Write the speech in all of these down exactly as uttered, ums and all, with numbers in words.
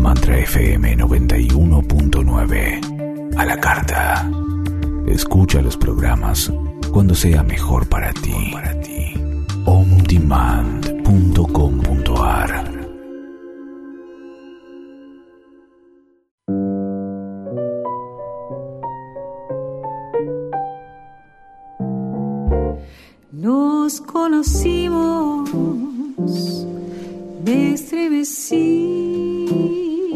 Mantra F M noventa y uno punto nueve. A la carta. Escucha los programas cuando sea mejor para ti. on demand punto com punto a r. Nos conocimos, me estremecí,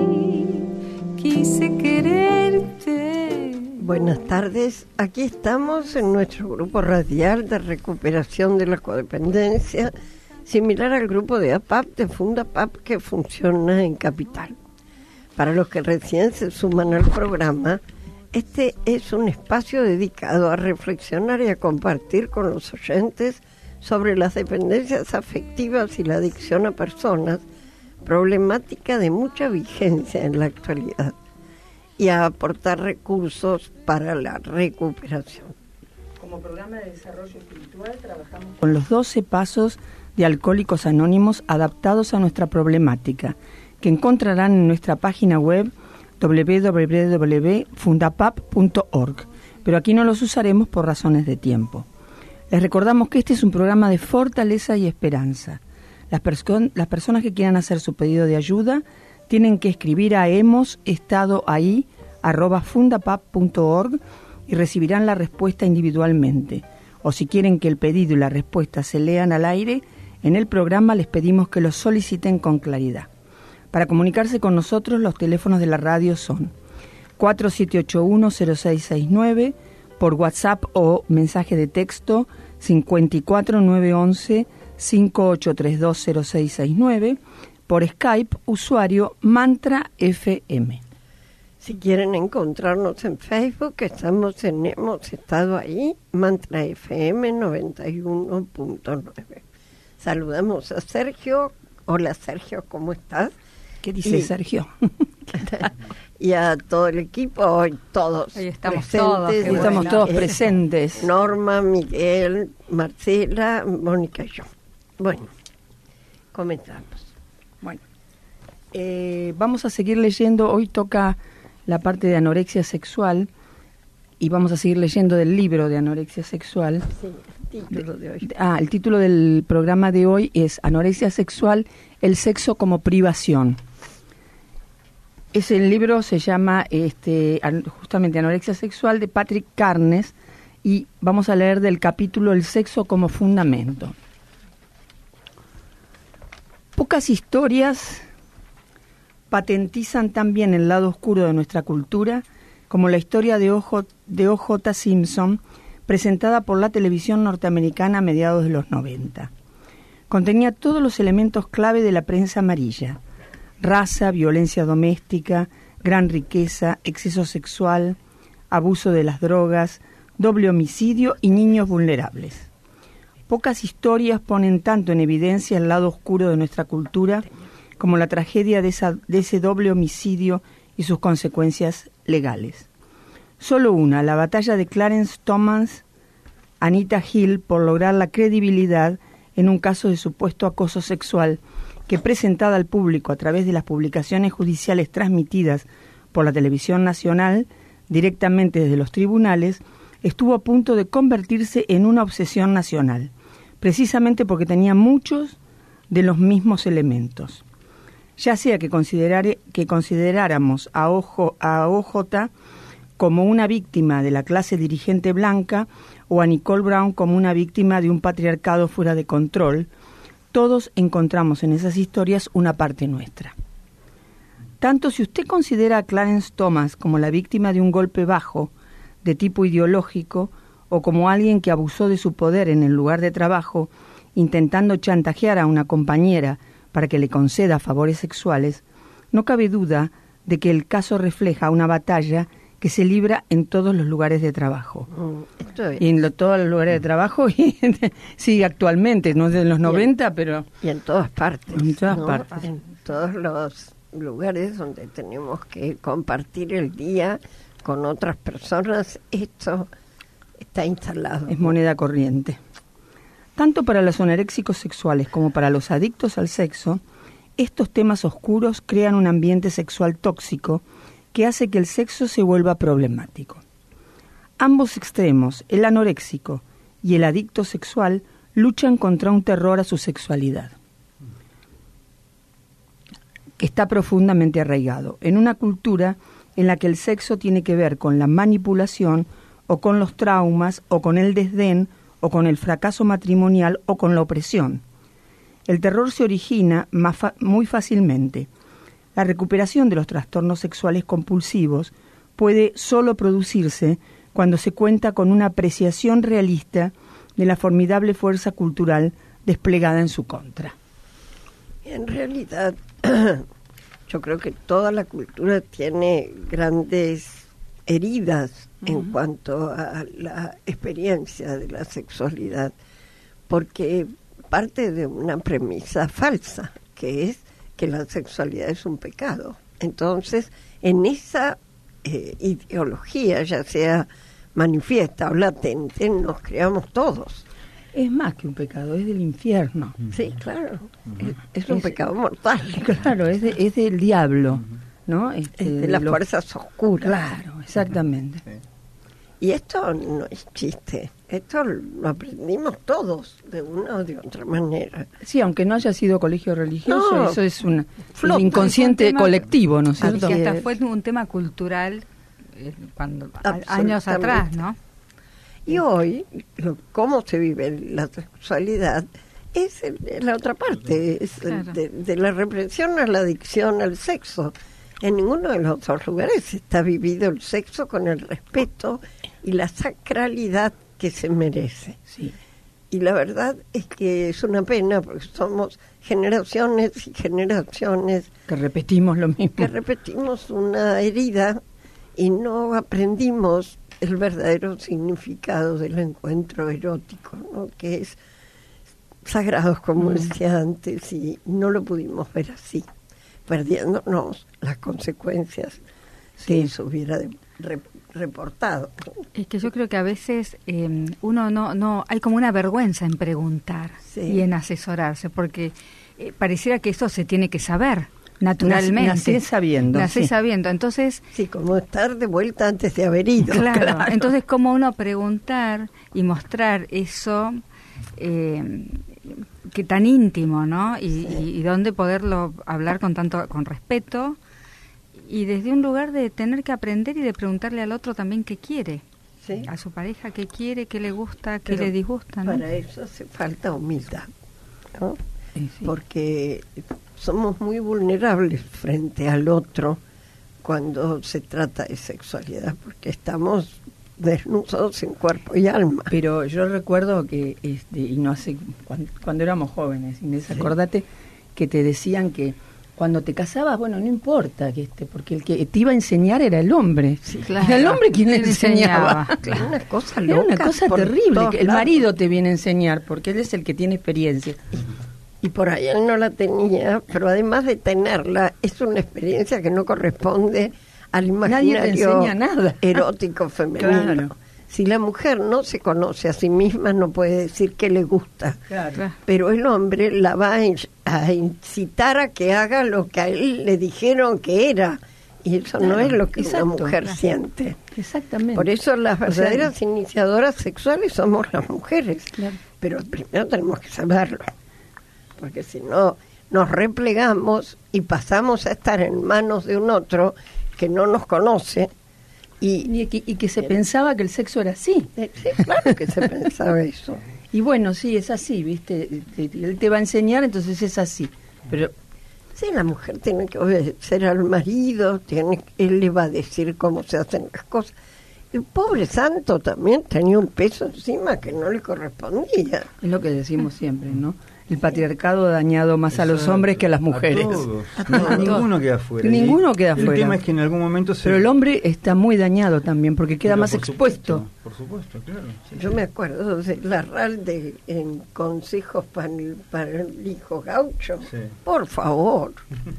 quise quererte. Buenas tardes, aquí estamos en nuestro grupo radial de recuperación de la codependencia, similar al grupo de A P A P de Fundapap que funciona en Capital. Para los que recién se suman al programa, este es un espacio dedicado a reflexionar y a compartir con los oyentes sobre las dependencias afectivas y la adicción a personas, problemática de mucha vigencia en la actualidad, y a aportar recursos para la recuperación. Como programa de desarrollo espiritual trabajamos con los doce pasos de Alcohólicos Anónimos adaptados a nuestra problemática, que encontrarán en nuestra página web doble u doble u doble u punto fundapap punto org, pero aquí no los usaremos por razones de tiempo. Les recordamos que este es un programa de fortaleza y esperanza. Las, perso- las personas que quieran hacer su pedido de ayuda tienen que escribir a hemos estado ahí arroba fundapap punto org y recibirán la respuesta individualmente. O si quieren que el pedido y la respuesta se lean al aire, en el programa les pedimos que los soliciten con claridad. Para comunicarse con nosotros, los teléfonos de la radio son cuatro siete ocho uno cero seis seis nueve, por WhatsApp o mensaje de texto cinco cuatro nueve once cinco ocho tres dos cero seis seis nueve, por Skype, usuario Mantra F M. Si quieren encontrarnos en Facebook, estamos en Hemos Estado Ahí, Mantra F M noventa y uno punto nueve. Saludamos a Sergio. Hola Sergio, ¿cómo estás? ¿Qué dice y, Sergio? Y a todo el equipo, hoy todos Ahí estamos presentes. Todos, estamos bueno. todos presentes. Norma, Miguel, Marcela, Mónica y yo. Bueno, comenzamos. Bueno, eh, vamos a seguir leyendo. Hoy toca la parte de anorexia sexual y vamos a seguir leyendo del libro de anorexia sexual. Sí, el título de hoy. Ah, el título del programa de hoy es Anorexia sexual, el sexo como privación. Ese libro se llama este, justamente Anorexia sexual, de Patrick Carnes, y vamos a leer del capítulo El sexo como fundamento. Pocas historias patentizan tan bien el lado oscuro de nuestra cultura como la historia de O J Simpson, presentada por la televisión norteamericana a mediados de los noventa. Contenía todos los elementos clave de la prensa amarilla: raza, violencia doméstica, gran riqueza, exceso sexual, abuso de las drogas, doble homicidio y niños vulnerables. Pocas historias ponen tanto en evidencia el lado oscuro de nuestra cultura como la tragedia de, esa, de ese doble homicidio y sus consecuencias legales. Solo una, la batalla de Clarence Thomas, Anita Hill, por lograr la credibilidad en un caso de supuesto acoso sexual que, presentada al público a través de las publicaciones judiciales transmitidas por la televisión nacional directamente desde los tribunales, estuvo a punto de convertirse en una obsesión nacional, precisamente porque tenía muchos de los mismos elementos. Ya sea que, considerare, que consideráramos a, Ojo, a O J como una víctima de la clase dirigente blanca o a Nicole Brown como una víctima de un patriarcado fuera de control, todos encontramos en esas historias una parte nuestra. Tanto si usted considera a Clarence Thomas como la víctima de un golpe bajo, de tipo ideológico, o como alguien que abusó de su poder en el lugar de trabajo, intentando chantajear a una compañera para que le conceda favores sexuales, no cabe duda de que el caso refleja una batalla que se libra en todos los lugares de trabajo. Mm, esto es. Y en lo, todos los lugares de trabajo, y sí, actualmente, no de los noventa, en, pero... Y en todas partes. En todas ¿no? partes. En todos los lugares donde tenemos que compartir el día con otras personas, esto está instalado. Es moneda corriente. Tanto para los anoréxicos sexuales como para los adictos al sexo, Estos temas oscuros crean un ambiente sexual tóxico que hace que el sexo se vuelva problemático. Ambos extremos, el anoréxico y el adicto sexual, luchan contra un terror a su sexualidad, que está profundamente arraigado en una cultura en la que el sexo tiene que ver con la manipulación o con los traumas o con el desdén o con el fracaso matrimonial o con la opresión. El terror se origina más fa- muy fácilmente. La recuperación de los trastornos sexuales compulsivos puede solo producirse cuando se cuenta con una apreciación realista de la formidable fuerza cultural desplegada en su contra. En realidad, yo creo que toda la cultura tiene grandes heridas uh-huh. en cuanto a la experiencia de la sexualidad, porque parte de una premisa falsa, que es que la sexualidad es un pecado. Entonces, en esa eh, ideología, ya sea manifiesta o latente, nos creamos todos. Es más que un pecado, es del infierno. Sí, claro, uh-huh. es, es un es, pecado mortal. Claro, es, de, es del diablo, ¿no? Este, es de las lo... fuerzas oscuras. Claro, exactamente. Sí. Y esto no es chiste, esto lo aprendimos todos de una o de otra manera. Sí, aunque no haya sido colegio religioso, no, eso es un inconsciente tema, colectivo, ¿no es cierto? Que hasta fue un tema cultural eh, cuando años atrás, ¿no? Y hoy, lo, cómo se vive la sexualidad es el, la otra parte, es claro. de, de la represión a la adicción al sexo. En ninguno de los otros lugares está vivido el sexo con el respeto y la sacralidad que se merece. Sí. Y la verdad es que es una pena porque somos generaciones y generaciones que repetimos lo mismo. Que repetimos una herida y no aprendimos el verdadero significado del encuentro erótico, ¿no? Que es sagrado, como mm. decía antes, y no lo pudimos ver así, perdiéndonos las consecuencias sí. que eso hubiera de, re, reportado. Es que yo creo que a veces eh, uno no, no, hay como una vergüenza en preguntar sí. y en asesorarse, porque eh, pareciera que eso se tiene que saber. Naturalmente. Nacé sabiendo. Nacé sí. sabiendo. Entonces, sí, como estar de vuelta antes de haber ido. Claro. claro. Entonces, ¿cómo uno preguntar y mostrar eso eh, que tan íntimo, ¿no? Y, sí. y, y dónde poderlo hablar con tanto con respeto y desde un lugar de tener que aprender y de preguntarle al otro también qué quiere. Sí. A su pareja qué quiere, qué le gusta, qué Pero le disgusta, ¿no? Para eso hace falta humildad, ¿no? Sí. Porque somos muy vulnerables frente al otro cuando se trata de sexualidad, porque estamos desnudos en cuerpo y alma. Pero yo recuerdo que, este, y no hace, cuando, cuando éramos jóvenes, Inés, sí. acordate que te decían que cuando te casabas, bueno, no importa, que este, porque el que te iba a enseñar era el hombre. Sí, claro. Era el hombre quien le enseñaba. enseñaba. Claro. Una cosa loca, era una cosa terrible. Que el lados. marido te viene a enseñar, porque él es el que tiene experiencia. Y por ahí él no la tenía, pero además de tenerla, es una experiencia que no corresponde al imaginario nada. erótico femenino. Claro. Si la mujer no se conoce a sí misma, no puede decir que le gusta. Claro. Pero el hombre la va a, in- a incitar a que haga lo que a él le dijeron que era. Y eso claro. no es lo que Exacto. una mujer Claro. siente. Exactamente. Por eso las verdaderas o sea, iniciadoras sexuales somos las mujeres. Claro. Pero primero tenemos que saberlo. Porque si no, nos replegamos y pasamos a estar en manos de un otro que no nos conoce. Y, y, que, y que se pensaba que el sexo era así. Sí, claro que se pensaba eso. Y bueno, sí, es así, ¿viste? Él te va a enseñar, entonces es así. Pero sí, la mujer tiene que obedecer al marido, tiene, él le va a decir cómo se hacen las cosas. El pobre santo también tenía un peso encima que no le correspondía. Es lo que decimos siempre, ¿no? El patriarcado ha dañado más Exacto. a los hombres que a las mujeres. A todos. No, ninguno queda fuera. Ninguno queda fuera. El tema es que en algún momento se... Pero el hombre está muy dañado también, porque queda Pero más por expuesto. Supuesto, por supuesto, claro. Sí, Yo sí. me acuerdo de Larralde en Consejos para el, para el Hijo Gaucho. Sí. Por favor.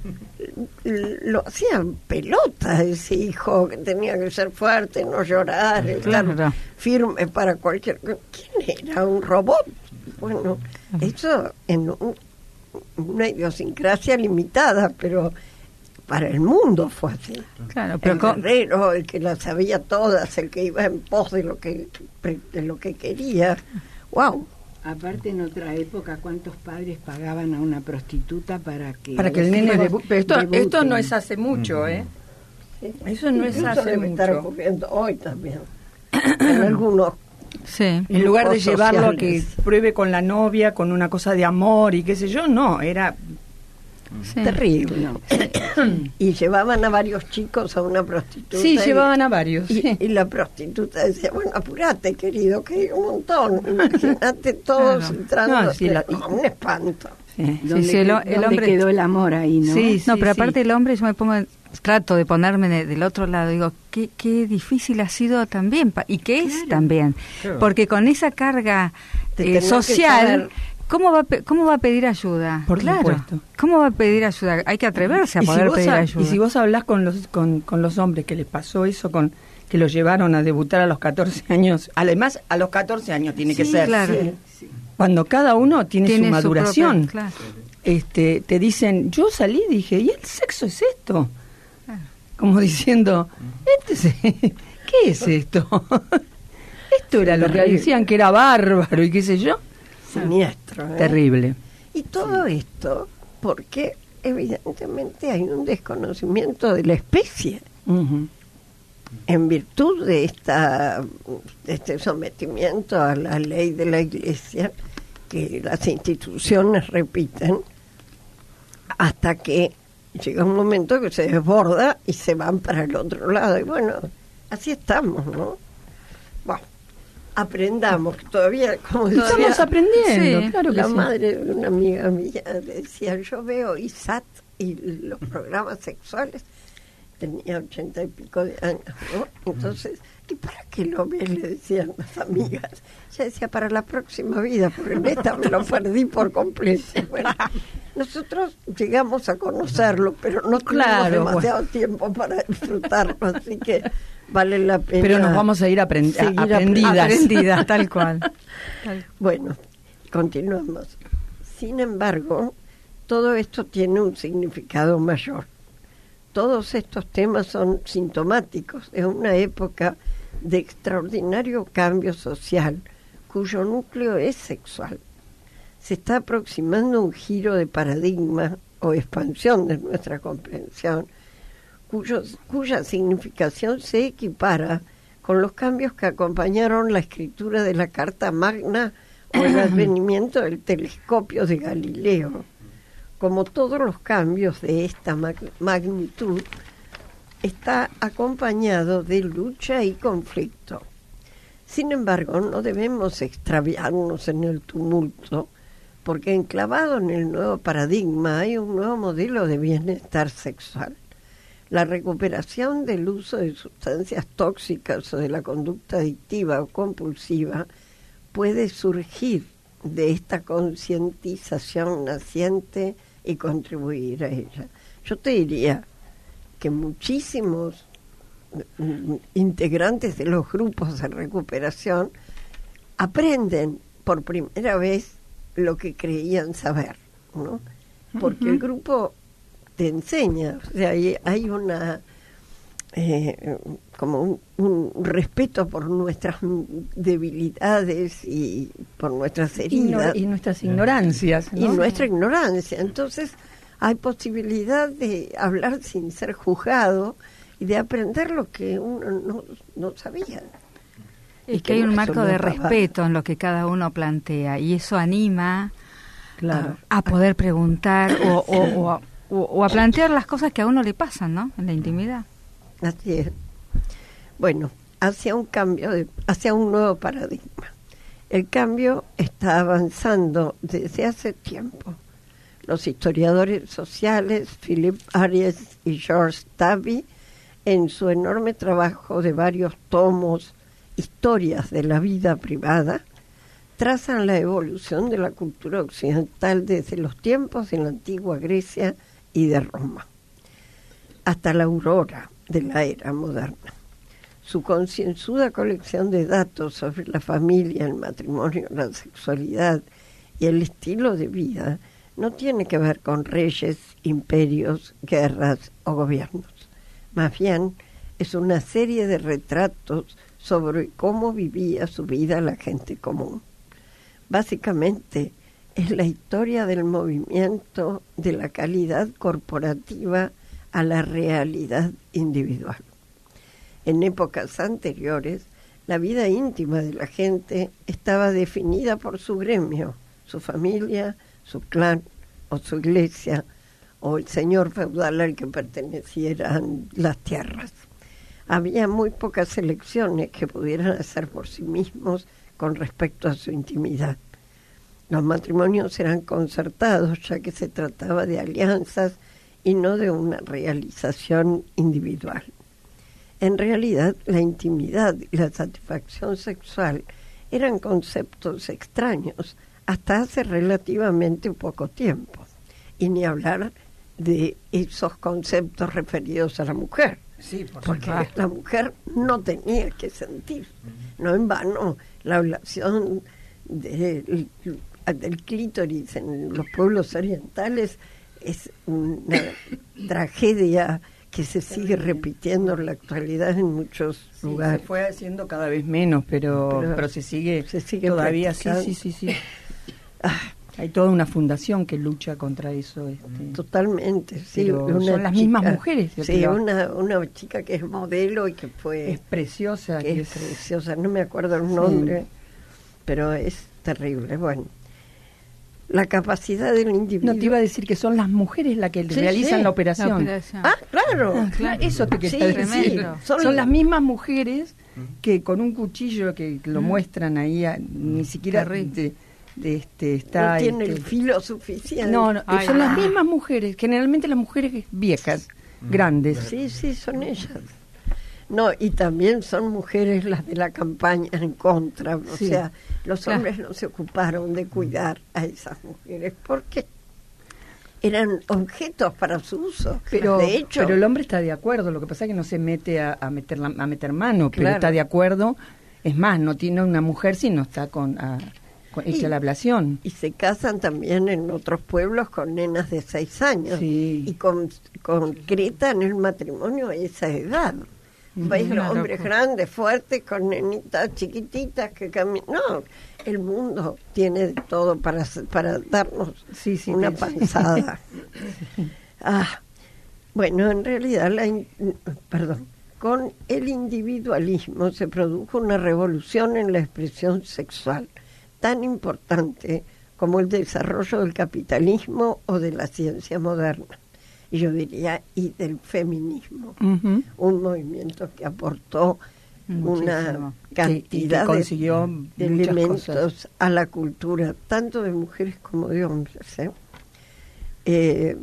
Lo hacían pelota ese hijo, que tenía que ser fuerte, no llorar, Claro. estar firme para cualquier... ¿Quién era? ¿Un robot? Bueno, eso en un, una idiosincrasia limitada, pero para el mundo fue así. Claro, pero el con- guerrero, el que las sabía todas, el que iba en pos de lo que de lo que quería. Wow. Aparte, en otra época, ¿cuántos padres pagaban a una prostituta para que Para que el los nene hijos debu- pero esto, debuten? esto no es hace mucho, ¿eh? Sí. Eso no es Eso hace debe estar mucho. ocurriendo hoy también. En algunos. Sí. En lugar de grupos llevarlo a que sociales. pruebe con la novia, con una cosa de amor y qué sé yo, no, era... Sí. Terrible. Y llevaban a varios chicos a una prostituta. Sí, y- llevaban a varios. Y, sí. y la prostituta decía, bueno, apurate, querido, que hay un montón. Imagínate todos Claro. entrando. No, sí, la- No, un espanto. Sí. ¿Dónde, sí, el- que- el dónde hombre- quedó el amor ahí, no? Sí, No, pero sí. aparte el hombre, yo me pongo, trato de ponerme de- del otro lado, digo, qué, qué difícil ha sido también, pa- y qué es también, Claro. porque con esa carga Te eh, tenés que social, saber- ¿cómo va, a pe- ¿cómo va a pedir ayuda? Por Claro, supuesto. ¿cómo va a pedir ayuda? Hay que atreverse a Y si poder vos pedir ha- ayuda. Y si vos hablás con los, con, con los hombres que les pasó eso, con que los llevaron a debutar a los catorce años, además a los catorce años tiene que Sí, ser, claro. Sí. cuando cada uno tiene, Tiene su maduración, propia- claro. este, te dicen, yo salí y dije, ¿y el sexo es esto? Claro. Como diciendo, este es- ¿qué es esto? Esto era lo que terrible. decían que era bárbaro y qué sé yo. Siniestro. ¿eh? Terrible. Y todo esto porque evidentemente hay un desconocimiento de la especie. Ujú. En virtud de, esta, de este sometimiento a la ley de la Iglesia, que las instituciones repiten, hasta que llega un momento que se desborda y se van para el otro lado. Y bueno, así estamos, ¿no? Bueno, aprendamos, que todavía, como decía, Estamos aprendiendo, Sí, claro que la sí. madre de una amiga mía decía, yo veo I S A T y los programas sexuales, tenía ochenta y pico de años, ¿no? Entonces, ¿y para qué lo ves? Le decían las amigas. Ella decía, para la próxima vida, porque en esta me lo perdí por completo. Bueno, nosotros llegamos a conocerlo, pero no tuvimos Claro, demasiado tiempo para disfrutarlo, así que vale la pena. Pero nos vamos a ir aprendi- seguir aprendidas. Aprendida, tal cual. Bueno, continuamos. Sin embargo, todo esto tiene un significado mayor. Todos estos temas son sintomáticos de una época de extraordinario cambio social, cuyo núcleo es sexual. Se está aproximando un giro de paradigma o expansión de nuestra comprensión, cuyo, cuya significación se equipara con los cambios que acompañaron la escritura de la Carta Magna o el advenimiento del telescopio de Galileo. Como todos los cambios de esta mag- magnitud, está acompañado de lucha y conflicto. Sin embargo, no debemos extraviarnos en el tumulto, porque enclavado en el nuevo paradigma hay un nuevo modelo de bienestar sexual. La recuperación del uso de sustancias tóxicas o de la conducta adictiva o compulsiva puede surgir de esta concientización naciente y contribuir a ella. Yo te diría que muchísimos mm, integrantes de los grupos de recuperación aprenden por primera vez lo que creían saber, ¿no? Porque el grupo te enseña, o sea, hay, hay una eh, como un, un respeto por nuestras debilidades y por nuestras heridas Ignor- y nuestras ignorancias, y ¿no? nuestra ignorancia. Entonces hay posibilidad de hablar sin ser juzgado y de aprender lo que uno no, no sabía. Es Y que hay no un es marco una de pavada. respeto en lo que cada uno plantea y eso anima Claro. a, a poder preguntar o, o, o a, o- o a plantear las cosas que a uno le pasan, ¿no? En la intimidad. Así es. Bueno, hacia un cambio, de, hacia un nuevo paradigma. El cambio está avanzando desde hace tiempo. Los historiadores sociales Philip Aries y George Tabby, en su enorme trabajo de varios tomos, Historias de la vida privada, trazan la evolución de la cultura occidental desde los tiempos de la antigua Grecia y de Roma hasta la aurora de la era moderna. Su concienzuda colección de datos sobre la familia, el matrimonio, la sexualidad y el estilo de vida no tiene que ver con reyes, imperios, guerras o gobiernos. Más bien, es una serie de retratos sobre cómo vivía su vida la gente común. Básicamente, es la historia del movimiento de la calidad corporativa a la realidad individual. En épocas anteriores, la vida íntima de la gente estaba definida por su gremio, su familia, su clan o su iglesia, o el señor feudal al que pertenecieran las tierras. Había muy pocas elecciones que pudieran hacer por sí mismos con respecto a su intimidad. Los matrimonios eran concertados, ya que se trataba de alianzas y no de una realización individual. En realidad, la intimidad y la satisfacción sexual eran conceptos extraños hasta hace relativamente poco tiempo, y ni hablar de esos conceptos referidos a la mujer, Sí, por porque supuesto. la mujer no tenía que sentir. No en vano, la ablación del, del clítoris en los pueblos orientales es una tragedia que se sigue repitiendo en la actualidad en muchos Sí, lugares. se fue haciendo cada vez menos, pero Pero pero, se sigue, se sigue todavía, sí, practicando. sí, sí, sí. Ah, Hay toda una fundación que lucha contra eso. Este. totalmente, sí. Pero una son las mismas chica- mujeres, yo Sí, creo. una, una chica que es modelo y que fue... Es preciosa. que que es es- preciosa, no me acuerdo el nombre, pero es terrible. Bueno, la capacidad del individuo... No te iba a decir que son las mujeres las que Sí, realizan sí, la operación. La operación. Ah, claro. Ah, claro, eso te Sí, quería decir. tremendo. Son, Son- las mismas mujeres que con un cuchillo que lo muestran ahí, a- ni siquiera Terrible. de, de este está. No tiene este, el filo suficiente. no, no, Ay, son no. las mismas mujeres, generalmente las mujeres viejas, grandes. Sí, sí, son ellas. No, y también son mujeres las de la campaña en contra. O Sí. sea, los Claro. hombres no se ocuparon de cuidar a esas mujeres porque eran objetos para su uso. Pero, de hecho, pero el hombre está de acuerdo, lo que pasa es que no se mete a, a meter la- a meter mano, pero Claro. está de acuerdo. Es más, no tiene una mujer si no está con, a- con hecha Y- la ablación. y se casan también en otros pueblos con nenas de seis años Sí. y con, concretan el matrimonio a esa edad. Veis una los hombres locura. grandes, fuertes, con nenitas chiquititas que caminan. No, el mundo tiene de todo para, para darnos Sí, sí, una sí. panzada. Ah, bueno, en realidad, la in- perdón, con el individualismo se produjo una revolución en la expresión sexual, tan importante como el desarrollo del capitalismo o de la ciencia moderna. Y yo diría, y del feminismo. Ujú. Un movimiento que aportó una Muchísimo. cantidad Que- y que consiguió de, de muchas elementos cosas. a la cultura, tanto de mujeres como de hombres. ¿eh? Eh,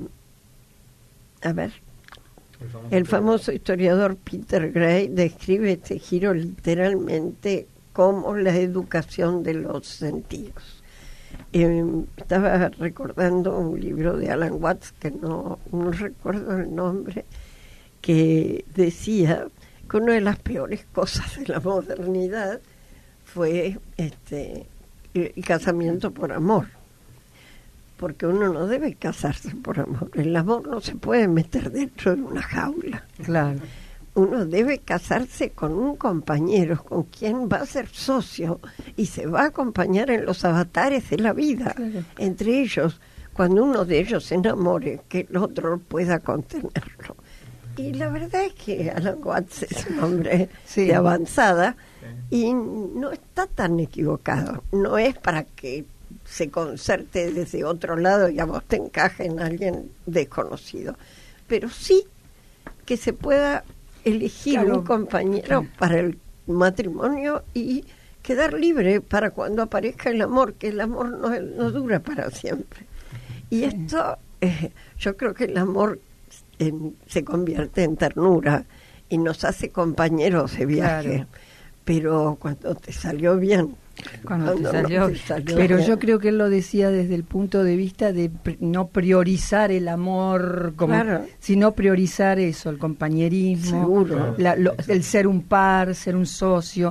a ver, el famoso historiador Peter Gray describe este giro literalmente como la educación de los sentidos. Eh, estaba recordando un libro de Alan Watts, que no, no recuerdo el nombre, que decía que una de las peores cosas de la modernidad fue este el, el casamiento por amor. Porque uno no debe casarse por amor. El amor no se puede meter dentro de una jaula. Claro. Uno debe casarse con un compañero con quien va a ser socio y se va a acompañar en los avatares de la vida. Claro. Entre ellos, cuando uno de ellos se enamore, que el otro pueda contenerlo. Y la verdad es que Alan Watts es un hombre Sí. de avanzada y no está tan equivocado. No es para que se concerte desde otro lado y a vos te encaje en alguien desconocido. Pero sí que se pueda elegir Claro. un compañero para el matrimonio y quedar libre para cuando aparezca el amor, que el amor no, no dura para siempre. Y esto, eh, yo creo que el amor en- se convierte en ternura y nos hace compañeros de viaje. Claro. Pero cuando te salió bien, Cuando te no salió- salió Pero bien. yo creo que él lo decía desde el punto de vista de pri- no priorizar el amor, como, Claro. sino priorizar eso, el compañerismo, Seguro. la- lo- el ser un par, ser un socio.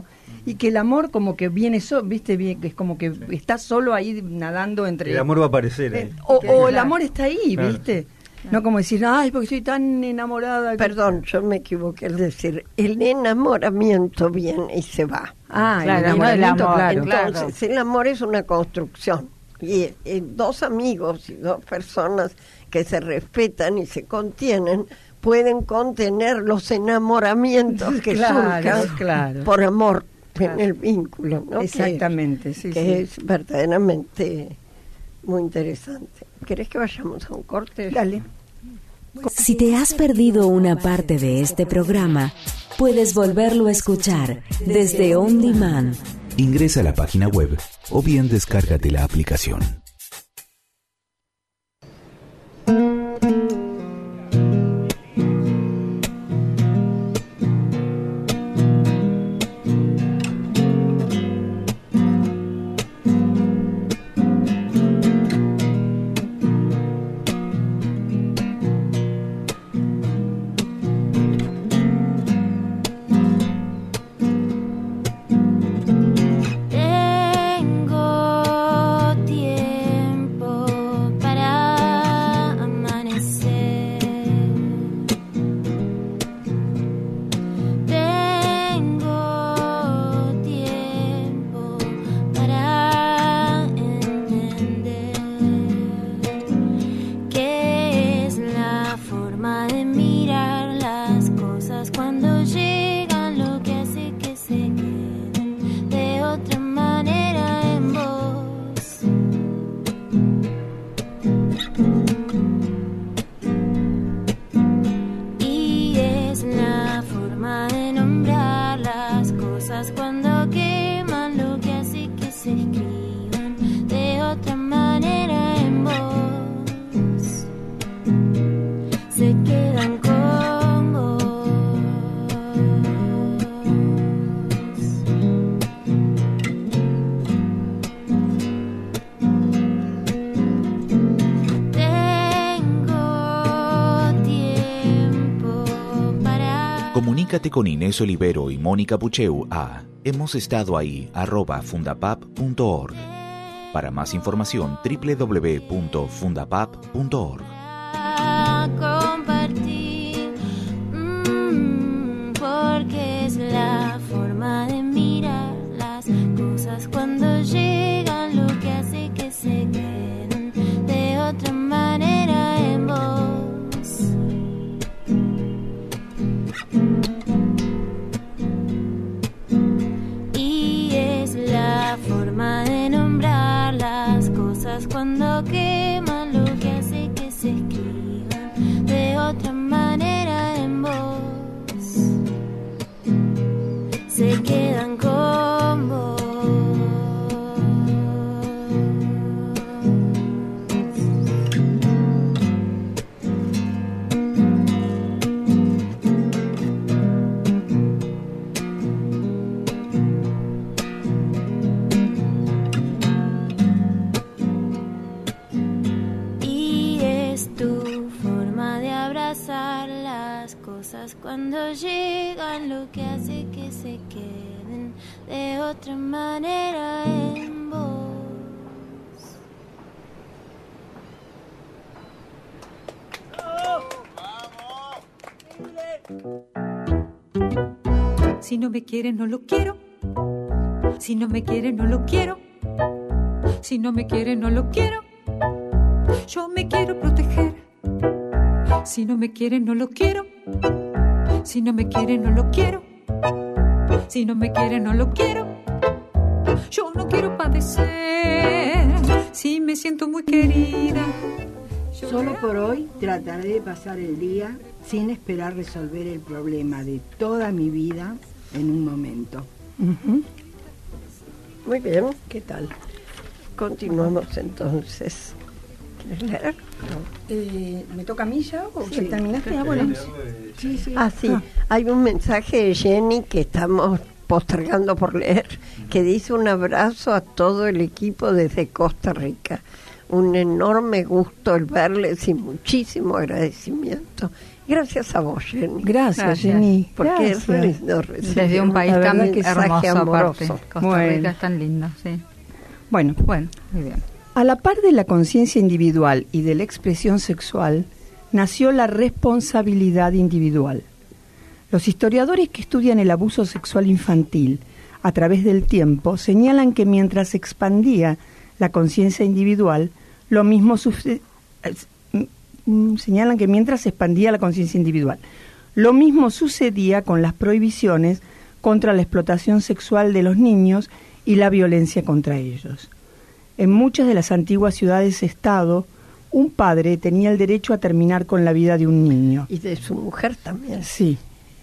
y que el amor como que viene, so, viste, bien, que es como que está solo ahí nadando entre... El amor va a aparecer ahí. Eh, o, Claro. o el amor está ahí, Claro. viste. No como decir, ay, porque estoy tan enamorada. Perdón, yo me equivoqué al decir, el enamoramiento viene y se va. Ah, Claro, el y no el enamoramiento, amor, claro. Entonces, el amor es una construcción. Y eh, dos amigos y dos personas que se respetan y se contienen pueden contener los enamoramientos que Claro, surjan claro. por amor Claro. en el vínculo, ¿no? Exactamente, que, sí, que sí. es verdaderamente muy interesante. ¿Querés que vayamos a un corte? Dale. Si te has perdido una parte de este programa, puedes volverlo a escuchar desde On Demand. Ingresa a la página web o bien descárgate la aplicación. Tengo tiempo para amanecer. Tengo tiempo para entender que es la forma de mirar las cosas cuando llegan, lo que hace que se queden de otra manera en vos. Y es la forma de nombrar las cosas cuando queman, lo que hace que se escriban de otra manera en vos. Se quedan con vos. Tengo tiempo para... Comunícate con Inés Olivero y Mónica Pucheu a hemos estado ahí arroba fundapap punto org. Para más información, doble u doble u doble u punto fundapap punto org. compartir, mm, porque es la forma de mirar las cosas cuando llegan, lo que hace que se queden de otra manera en vos. Y es la forma de nombrar las cosas cuando queman, lo que hace que se escriban de otra manera en vos. Se quedan con vos. Y es tu forma de abrazar las cosas cuando llegan, lo que hace que se queden de otra manera en vos. Si no me quiere, no lo quiero. Si no me quiere, no lo quiero. Si no me quiere, no lo quiero. Yo me quiero proteger. Si no me quiere, no lo quiero. Si no me quiere, no lo quiero. Si no me quiere, no lo quiero. Yo no quiero padecer. Si me siento muy querida. Yo Solo me- por hoy trataré de pasar el día sin esperar resolver el problema de toda mi vida en un momento. Ujú. Muy bien, ¿Qué tal? continuamos entonces. ¿Quieres leer? Eh, ¿Me toca a mí ya o Sí. ya terminaste? Ah, bueno. Sí, sí. Ah, sí, Ah. hay un mensaje de Jenny que estamos postergando por leer, que dice un abrazo a todo el equipo desde Costa Rica. Un enorme gusto el verles y muchísimo agradecimiento. Gracias a vos, Jenny. Gracias, Gracias. Jenny. Porque Gracias. es lindo recibir Desde un país la tan verdad que hermoso mensaje aparte. amoroso. Costa Bueno. Rica es tan lindo, sí. Bueno, Bueno, muy bien. a la par de la conciencia individual y de la expresión sexual, nació la responsabilidad individual. Los historiadores que estudian el abuso sexual infantil a través del tiempo señalan que mientras se expandía la conciencia individual, lo mismo suce- señalan que mientras se expandía la conciencia individual, lo mismo sucedía con las prohibiciones contra la explotación sexual de los niños y la violencia contra ellos. En muchas de las antiguas ciudades-estado, un padre tenía el derecho a terminar con la vida de un niño. Y de su mujer también. Sí.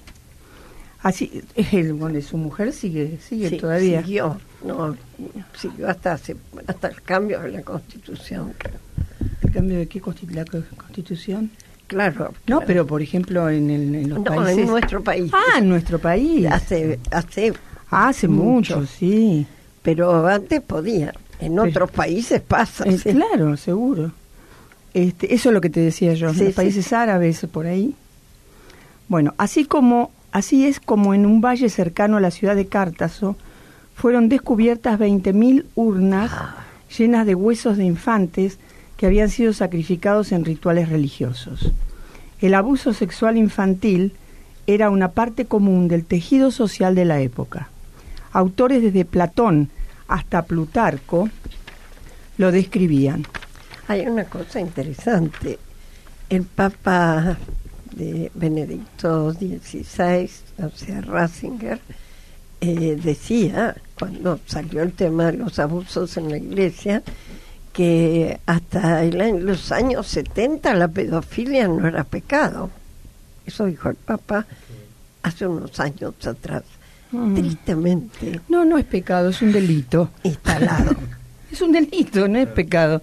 Así, el, bueno, su mujer sigue, sigue Sí, todavía. Siguió, no, siguió hasta, hace- hasta el cambio de la Constitución. creo. ¿El cambio de qué consti- la co- Constitución? Claro. No, claro. pero por ejemplo en, el, en los No, países. en nuestro país. Ah, en nuestro país. Hace, hace, Hace mucho, sí. pero antes podía. En Pero- otros países pasa. Eh, sí. Claro, seguro. Este, eso es lo que te decía yo, Sí, los sí. países árabes por ahí. Bueno, así como así es como en un valle cercano a la ciudad de Cártazo fueron descubiertas veinte mil urnas llenas de huesos de infantes que habían sido sacrificados en rituales religiosos. El abuso sexual infantil era una parte común del tejido social de la época. Autores desde Platón hasta Plutarco lo describían. Hay una cosa interesante. El Papa de Benedicto dieciséis, o sea, Ratzinger, eh, decía, cuando salió el tema de los abusos en la Iglesia, que hasta el año- los años setenta la pedofilia no era pecado. Eso dijo el Papa hace unos años atrás. Mm. Tristemente No, no es pecado, es un delito. instalado. Es un delito, no es pecado.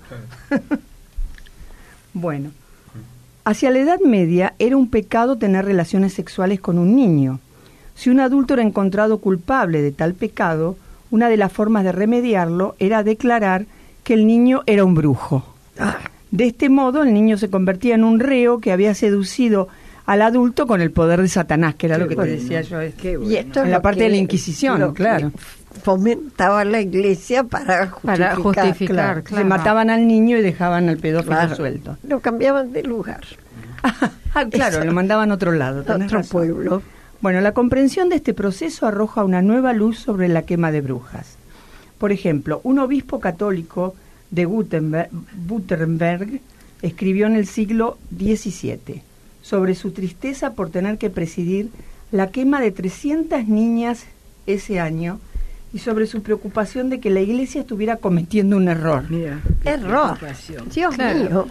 Bueno, hacia la Edad Media era un pecado tener relaciones sexuales con un niño. Si un adulto era encontrado culpable de tal pecado, una de las formas de remediarlo era declarar que el niño era un brujo. De este modo, el niño se convertía en un reo que había seducido al adulto con el poder de Satanás, que era Qué lo que bueno. te decía yo. es que- Y esto es en la lo parte que- de la Inquisición, lo que claro. fomentaba la Iglesia para justificar. Para justificar. Claro, claro. se mataban al niño y dejaban al pedófilo Claro. suelto. Lo cambiaban de lugar. Ah, claro, Eso. lo mandaban a otro lado. A tenés otro razón. pueblo. Bueno, la comprensión de este proceso arroja una nueva luz sobre la quema de brujas. Por ejemplo, un obispo católico de Gutenberg, Württemberg escribió en el siglo diecisiete sobre su tristeza por tener que presidir la quema de trescientas niñas ese año y sobre su preocupación de que la Iglesia estuviera cometiendo un error. Mira, qué Error. preocupación. Dios Claro. mío.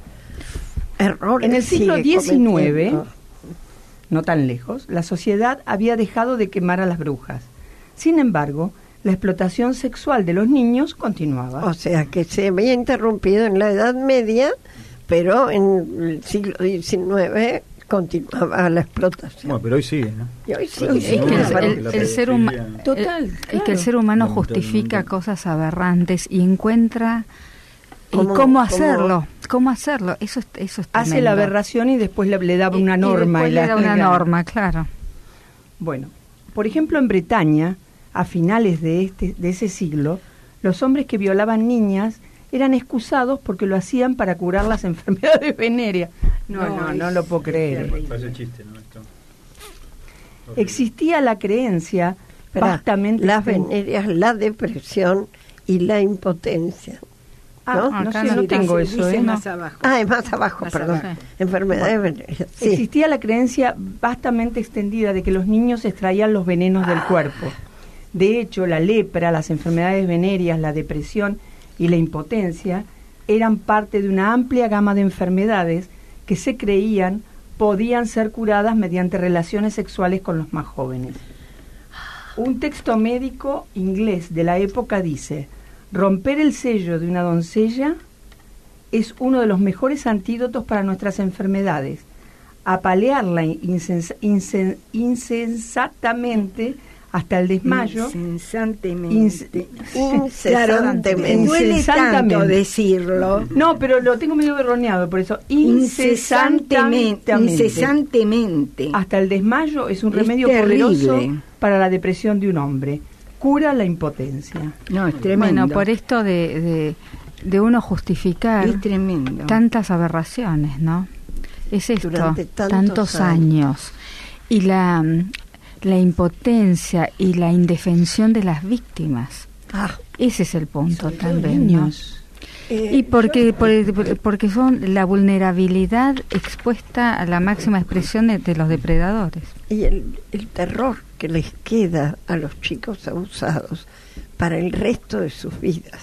Error. En el siglo sigue diecinueve, cometiendo. no tan lejos, la sociedad había dejado de quemar a las brujas. Sin embargo, la explotación sexual de los niños continuaba. O sea que se había interrumpido en la Edad Media, pero en el siglo diecinueve continuaba la explotación. Bueno, pero hoy sigue, ¿no? Y hoy sí, Hoy Es sí, que el, la el- el ser humano Total, es claro. que el ser humano Lamentablemente. justifica cosas aberrantes y encuentra y ¿Cómo- cómo, cómo- hacerlo, cómo hacerlo, eso es, eso es Hace tremendo. la aberración y después le, le daba Y- una y norma. después y le la- da una claro. norma, claro. Bueno, por ejemplo, en Bretaña, a finales de, este, de ese siglo, los hombres que violaban niñas eran excusados porque lo hacían para curar las enfermedades venéreas. No, no, no, No, es- lo puedo es creer. terrible. Parece chiste, ¿no? Esto. Existía la creencia Esperá, vastamente... las exten- venerias, la depresión y la impotencia. Ah, ¿no? no, Acá sé, no no dice- tengo Dice eso, ¿eh? más No. abajo. Ah, es más abajo, Más perdón. abajo. Enfermedades venéreas. Sí. Existía la creencia vastamente extendida de que los niños extraían los venenos del cuerpo. De hecho, la lepra, las enfermedades venéreas, la depresión y la impotencia eran parte de una amplia gama de enfermedades que se creían podían ser curadas mediante relaciones sexuales con los más jóvenes. Un texto médico inglés de la época dice: romper el sello de una doncella es uno de los mejores antídotos para nuestras enfermedades. Apalearla insens- insen- insensatamente hasta el desmayo. Incesantemente. Incesantemente. Me duele tanto decirlo. No, pero lo tengo medio berroneado, por eso. Incesantemente. Incesantemente. Hasta el desmayo es un Es remedio terrible. poderoso para la depresión de un hombre. Cura la impotencia. No, es tremendo. Bueno, por esto de, de, de uno justificar Es tremendo. tantas aberraciones, ¿no? Es esto, Durante tantos tantos años. años. Y la, la impotencia y la indefensión de las víctimas. Ah, Ese es el punto Sobre todo también, ¿no? niños. eh, Y porque, yo- por- porque son la vulnerabilidad expuesta a la máxima expresión de, de los depredadores. y el, el terror que les queda a los chicos abusados para el resto de sus vidas,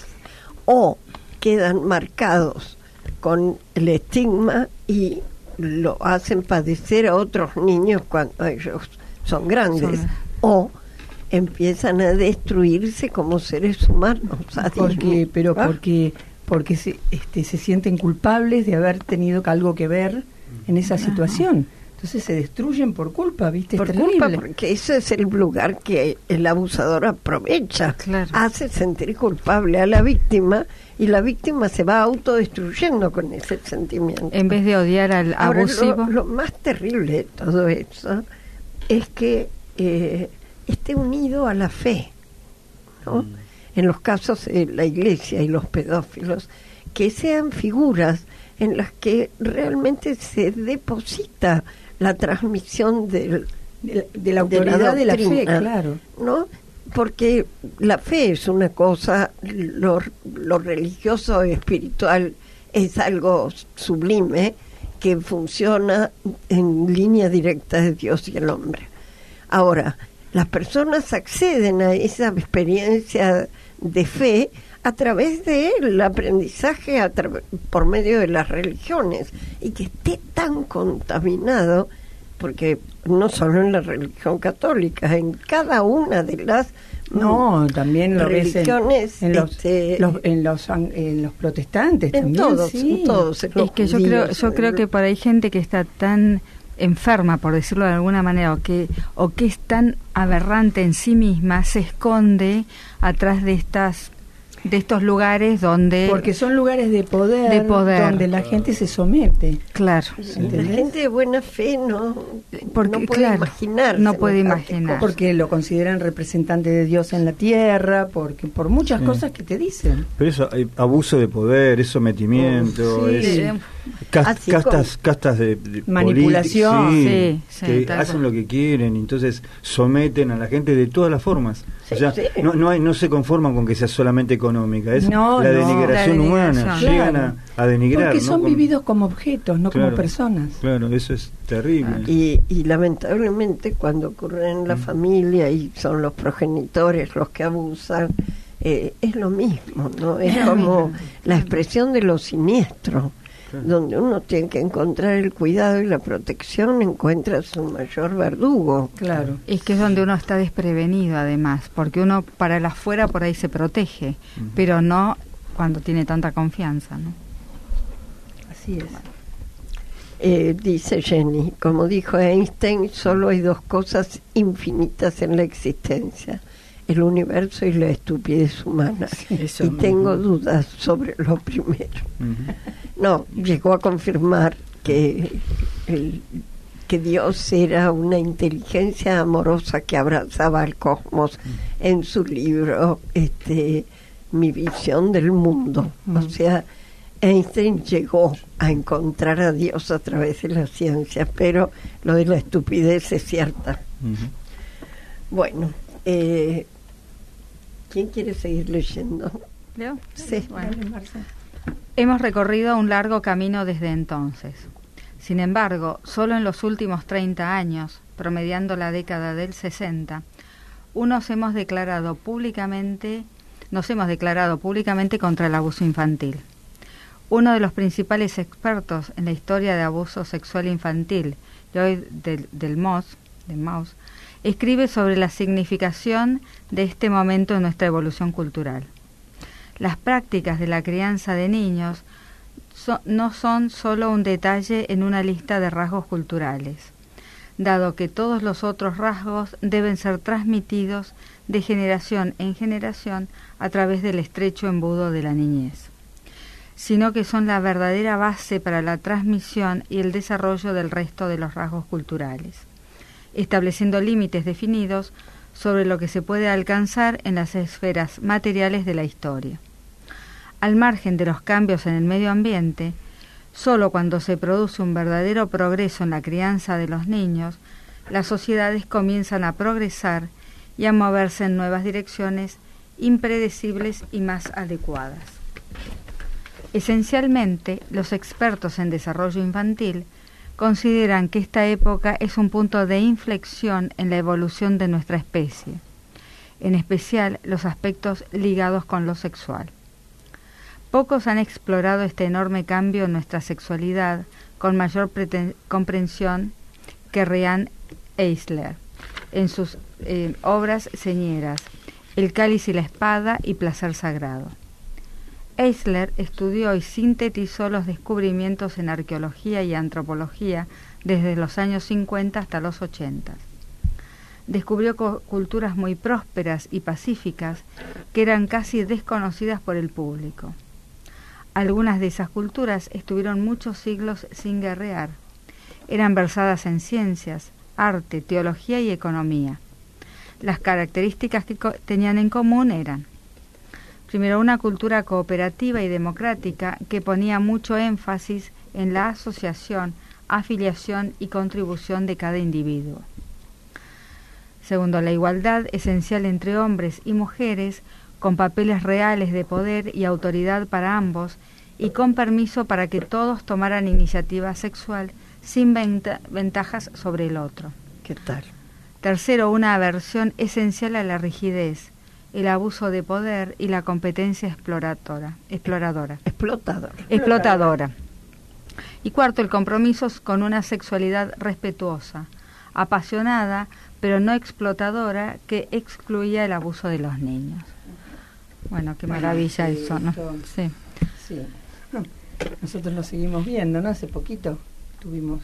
o quedan marcados con el estigma y lo hacen padecer a otros niños cuando ellos son grandes, Son- o empiezan a destruirse como seres humanos. Porque, pero ¿Ah? porque porque se, este, se sienten culpables de haber tenido algo que ver en esa situación. Entonces se destruyen por culpa, ¿viste? Es Por terrible. culpa, porque ese es el lugar que el abusador aprovecha. Claro. Hace sentir culpable a la víctima y la víctima se va autodestruyendo con ese sentimiento. En vez de odiar al Ahora, abusivo. Lo, lo más terrible de todo eso es que eh, esté unido a la fe, ¿no? En los casos de la iglesia y los pedófilos, que sean figuras en las que realmente se deposita la transmisión del, de, la- de la autoridad de la, fe, doctrina, claro. ¿no? Porque la fe es una cosa, lo, lo religioso y espiritual es algo sublime que funciona en línea directa de Dios y el hombre. Ahora, las personas acceden a esa experiencia de fe a través del aprendizaje a tra- por medio de las religiones, y que esté tan contaminado, porque no solo en la religión católica, en cada una de las No, también lo ves en, religiones, en los, este, los- en los an- en los protestantes en también, todos, sí. en todos, en los Es que yo creo, judíos, yo creo en- que por ahí gente que está tan enferma, por decirlo de alguna manera, o que, o que es tan aberrante en sí misma, se esconde atrás de estas de estos lugares donde... Porque son lugares de poder, De poder. donde la gente se somete. Claro. La ¿entendés? gente de buena fe no, Porque, no puede claro, imaginar. no puede imaginar. Porque lo consideran representante de Dios en la tierra, porque por muchas Sí. cosas que te dicen. Pero eso, hay abuso de poder, es sometimiento, Sí. es Eh, cas- Así castas, castas de, de Manipulación. políticos, Sí, sí, que tal hacen cual. lo que quieren, entonces someten a la gente de todas las formas. Sí, o sea, sí. no, no, hay, no se conforman con que sea solamente económica, es No, la no. denigración La humana, denigración. llegan Claro. a, a denigrar. Porque ¿no? son Con- vividos como objetos, no Claro. como personas. Claro, eso es terrible. Y, y lamentablemente cuando ocurre en la familia y son los progenitores los que abusan, eh, es lo mismo, ¿no? Es como la expresión de lo siniestro, Claro. donde uno tiene que encontrar el cuidado y la protección, encuentra su mayor verdugo. Claro. Es que es donde uno está desprevenido además, porque uno para el afuera por ahí se protege, Ujú. pero no cuando tiene tanta confianza, ¿no? Así es. Eh, dice Jenny, como dijo Einstein, solo hay dos cosas infinitas en la existencia, el universo y la estupidez humana. Eso y mismo. tengo dudas sobre lo primero. Ujú. No, llegó a confirmar que, el- que Dios era una inteligencia amorosa que abrazaba al cosmos en su libro, este, Mi visión del mundo. O sea, Einstein llegó a encontrar a Dios a través de la ciencia, pero lo de la estupidez es cierta. Ujú. Bueno, eh, ¿quién quiere seguir leyendo? ¿Leo? Sí. Bueno. Hemos recorrido un largo camino desde entonces. Sin embargo, solo en los últimos treinta años, promediando la década del sesenta, unos hemos declarado públicamente, nos hemos declarado públicamente contra el abuso infantil. Uno de los principales expertos en la historia de abuso sexual infantil, Lloyd del, del Moss, del Mouse, escribe sobre la significación de este momento en nuestra evolución cultural. Las prácticas de la crianza de niños so- no son solo un detalle en una lista de rasgos culturales. dado que todos los otros rasgos deben ser transmitidos de generación en generación a través del estrecho embudo de la niñez, sino que son la verdadera base para la transmisión y el desarrollo del resto de los rasgos culturales, estableciendo límites definidos sobre lo que se puede alcanzar en las esferas materiales de la historia. Al margen de los cambios en el medio ambiente, solo cuando se produce un verdadero progreso en la crianza de los niños, las sociedades comienzan a progresar y a moverse en nuevas direcciones impredecibles y más adecuadas. Esencialmente, los expertos en desarrollo infantil consideran que esta época es un punto de inflexión en la evolución de nuestra especie, en especial los aspectos ligados con lo sexual. Pocos han explorado este enorme cambio en nuestra sexualidad con mayor preten- comprensión que Ryan Eisler en sus eh, obras señeras El cáliz y la espada y Placer sagrado. Eisler estudió y sintetizó los descubrimientos en arqueología y antropología desde los años cincuenta hasta los ochenta. Descubrió co- culturas muy prósperas y pacíficas que eran casi desconocidas por el público. Algunas de esas culturas estuvieron muchos siglos sin guerrear. Eran versadas en ciencias, arte, teología y economía. Las características que co- tenían en común eran: primero, una cultura cooperativa y democrática que ponía mucho énfasis en la asociación, afiliación y contribución de cada individuo. Segundo, la igualdad esencial entre hombres y mujeres, con papeles reales de poder y autoridad para ambos, y con permiso para que todos tomaran iniciativa sexual sin venta- ventajas sobre el otro. ¿Qué tal? Tercero, una aversión esencial a la rigidez, el abuso de poder y la competencia exploradora. exploradora. Explotador. explotadora. Y cuarto, el compromiso con una sexualidad respetuosa, apasionada, pero no explotadora, que excluía el abuso de los niños. Bueno, qué maravilla Bueno, eso, ¿no? esto- Sí. Sí. Nosotros lo seguimos viendo, ¿no? Hace poquito tuvimos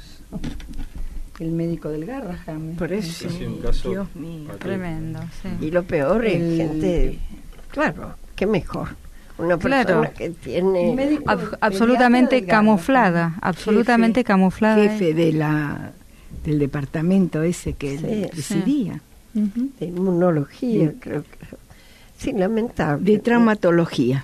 el médico del Garraham. Por eso. Sí, un caso Dios mío. patético. Tremendo, sí. Y lo peor es El- gente, claro, qué mejor. Una persona Claro. que tiene... Un médico Ab- absolutamente pediatra del camuflada, Garraham. absolutamente Jefe- camuflada. Jefe de la, del departamento ese que Sí, él sí. presidía. Ujú. de inmunología, De- creo que... Sí, lamentable. De traumatología.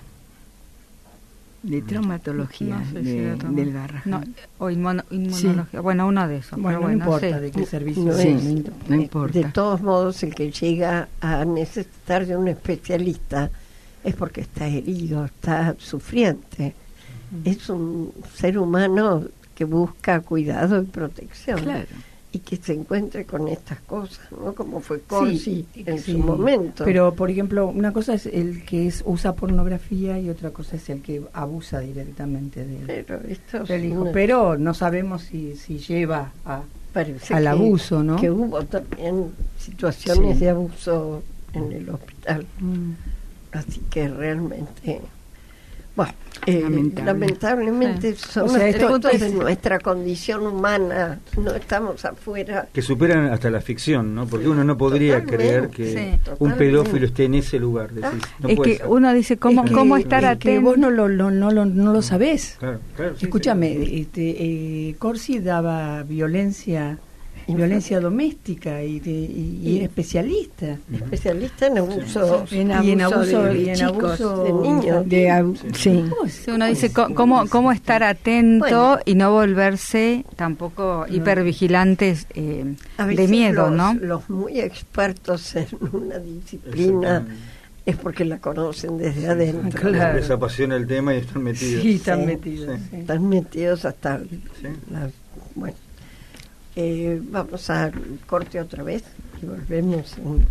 De traumatología No sé si de- era trauma. del Garraham. No, o inmuno- inmunología. Bueno, uno de esos. Bueno, pero bueno, no importa sí. de qué servicio No Sí, es- no eh, importa. De todos modos, el que llega a necesitar de un especialista es porque está herido, está sufriente. Es un ser humano que busca cuidado y protección. Claro. Y que se encuentre con estas cosas, ¿no? Como fue Corsi Sí, en sí. su momento. Pero, por ejemplo, una cosa es el que es usa pornografía y otra cosa es el que abusa directamente de él. Pero esto es del hijo. una- Pero no sabemos si, si lleva a... parece al que- abuso, ¿no? Que hubo también situaciones Sí. de abuso en el hospital. Así que realmente, bueno, eh, Lamentable. lamentablemente son O sea, esto aspectos es- de nuestra condición humana, no estamos afuera. Que superan hasta la ficción, ¿no? Porque uno no podría Totalmente, creer que sí, un totalmente. pedófilo esté en ese lugar. Decís, no Es puede que ser. uno dice, ¿cómo, Es que- cómo estar es que atento? vos no lo, lo- no lo, no lo sabés. Claro, claro, sí, Escúchame, sí. este, eh, Corsi daba violencia violencia doméstica y, de- y- y Y- era especialista. Especialista en abuso, En Y en abuso- de y en chicos, abuso- de niños. de abu- sí. Sí, uno dice, co- ¿cómo, cómo estar atento Bueno. y no volverse tampoco hipervigilantes eh, A de veces miedo, los, ¿no? los muy expertos en una disciplina Exactamente. es porque la conocen desde adentro. Claro. Les apasiona el tema y están metidos. Sí, están Sí, metidos. sí. sí. Están metidos hasta Sí. las... Bueno, eh, vamos a corte otra vez y volvemos en un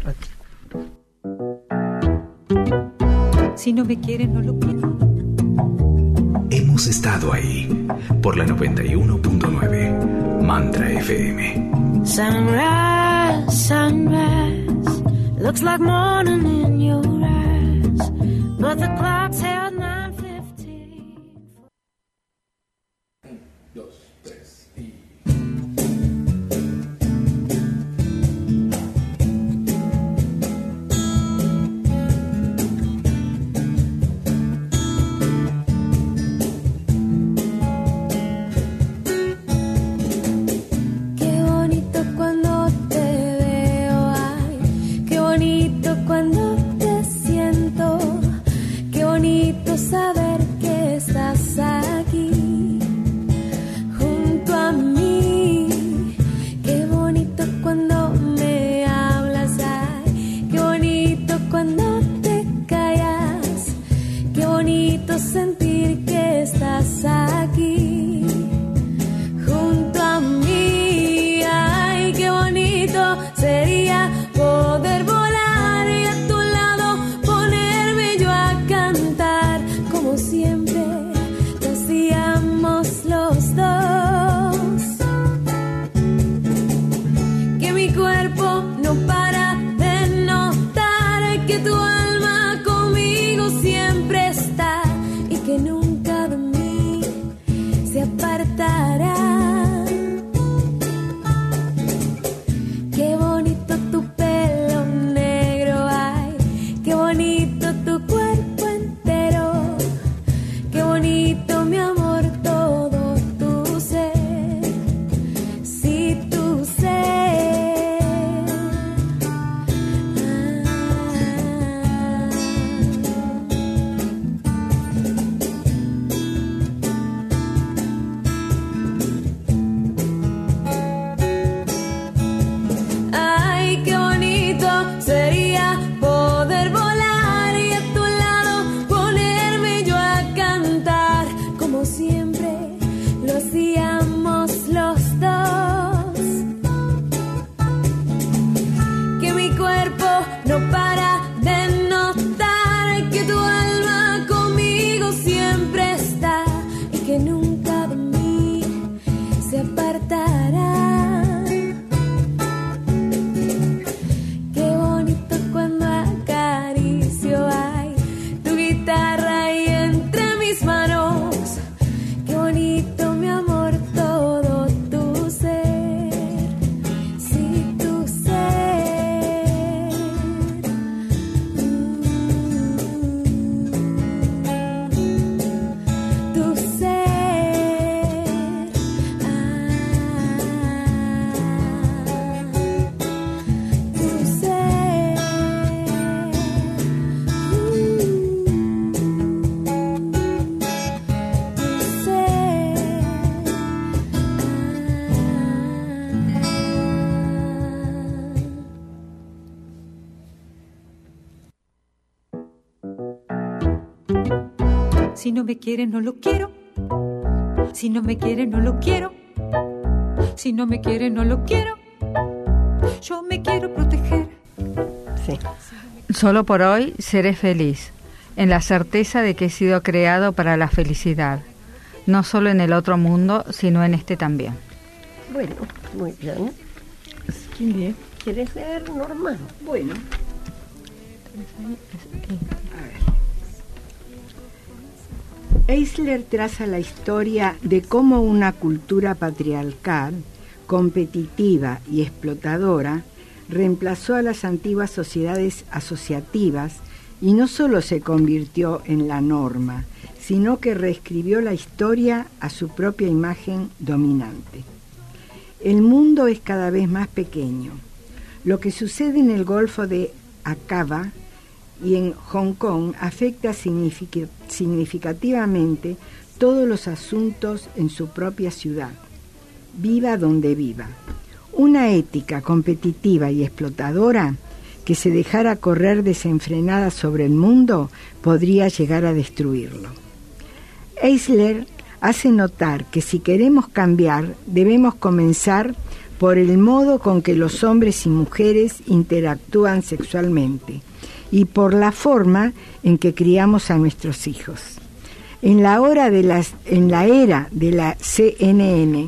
ratito. Si no me quiere, no lo quiero. Hemos estado ahí por la noventa y uno punto nueve Mantra F M. Sunrise, sunrise, looks like morning in your eyes, but the clock's held nine fifteen. sería poder volar y a tu lado ponerme yo a cantar como siempre lo hacíamos los dos. Que mi cuerpo no para de notar que tu alma conmigo siempre está y que nunca de mí se apartará. Qué bonito tu pelo negro, ay, qué bonito tu cuerpo entero, qué bonito mi amor todo tu ser, sí tu ser. Ay, qué bonito sería poder volar y a tu lado ponerme yo a cantar como siempre lo hacíamos los dos. Que mi cuerpo no para de notar que tu alma conmigo siempre está y que nunca de mí se apartará. Qué bonito cuando acaricio, ay, tu guitarra y entre mis manos. Qué bonito mi amor todo tu ser, sí tu ser. Mm, tu ser. Ah, tu ser. Tu ser. Si no me quiere, no lo quiero. Si no me quiere, no lo quiero. Si no me quiere, no lo quiero. Yo me quiero proteger. Sí. Solo por hoy seré feliz, en la certeza de que he sido creado para la felicidad, no solo en el otro mundo, sino en este también. Bueno, muy bien. Qué bien. ¿Quieres leer, Norma? Bueno, Eisler traza la historia de cómo una cultura patriarcal, competitiva y explotadora reemplazó a las antiguas sociedades asociativas y no solo se convirtió en la norma, sino que reescribió la historia a su propia imagen dominante. El mundo es cada vez más pequeño. Lo que sucede en el Golfo de Aqaba y en Hong Kong afecta signific- significativamente todos los asuntos en su propia ciudad, viva donde viva. Una ética competitiva y explotadora que se dejara correr desenfrenada sobre el mundo podría llegar a destruirlo. Eisler hace notar que si queremos cambiar, debemos comenzar por el modo con que los hombres y mujeres interactúan sexualmente y por la forma en que criamos a nuestros hijos. En la, hora de las, en la era de la C N N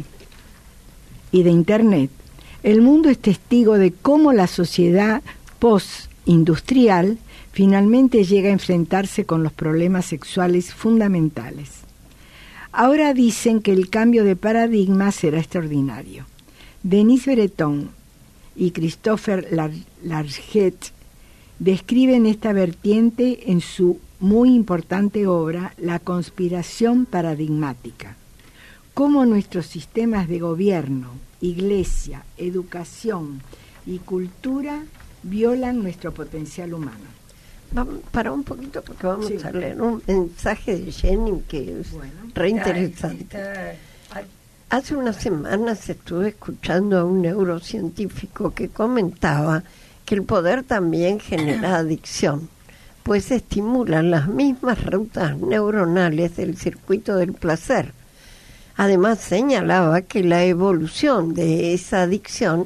y de Internet, el mundo es testigo de cómo la sociedad post-industrial finalmente llega a enfrentarse con los problemas sexuales fundamentales. Ahora dicen que el cambio de paradigma será extraordinario. Denise Breton y Christopher Larget describen esta vertiente en su muy importante obra La conspiración paradigmática. Cómo nuestros sistemas de gobierno, iglesia, educación y cultura violan nuestro potencial humano. Vamos, para un poquito porque vamos Sí. a leer un mensaje de Jenny que es Bueno. re interesante. Hace unas semanas estuve escuchando a un neurocientífico que comentaba que el poder también genera adicción, pues estimula las mismas rutas neuronales del circuito del placer. Además señalaba que la evolución de esa adicción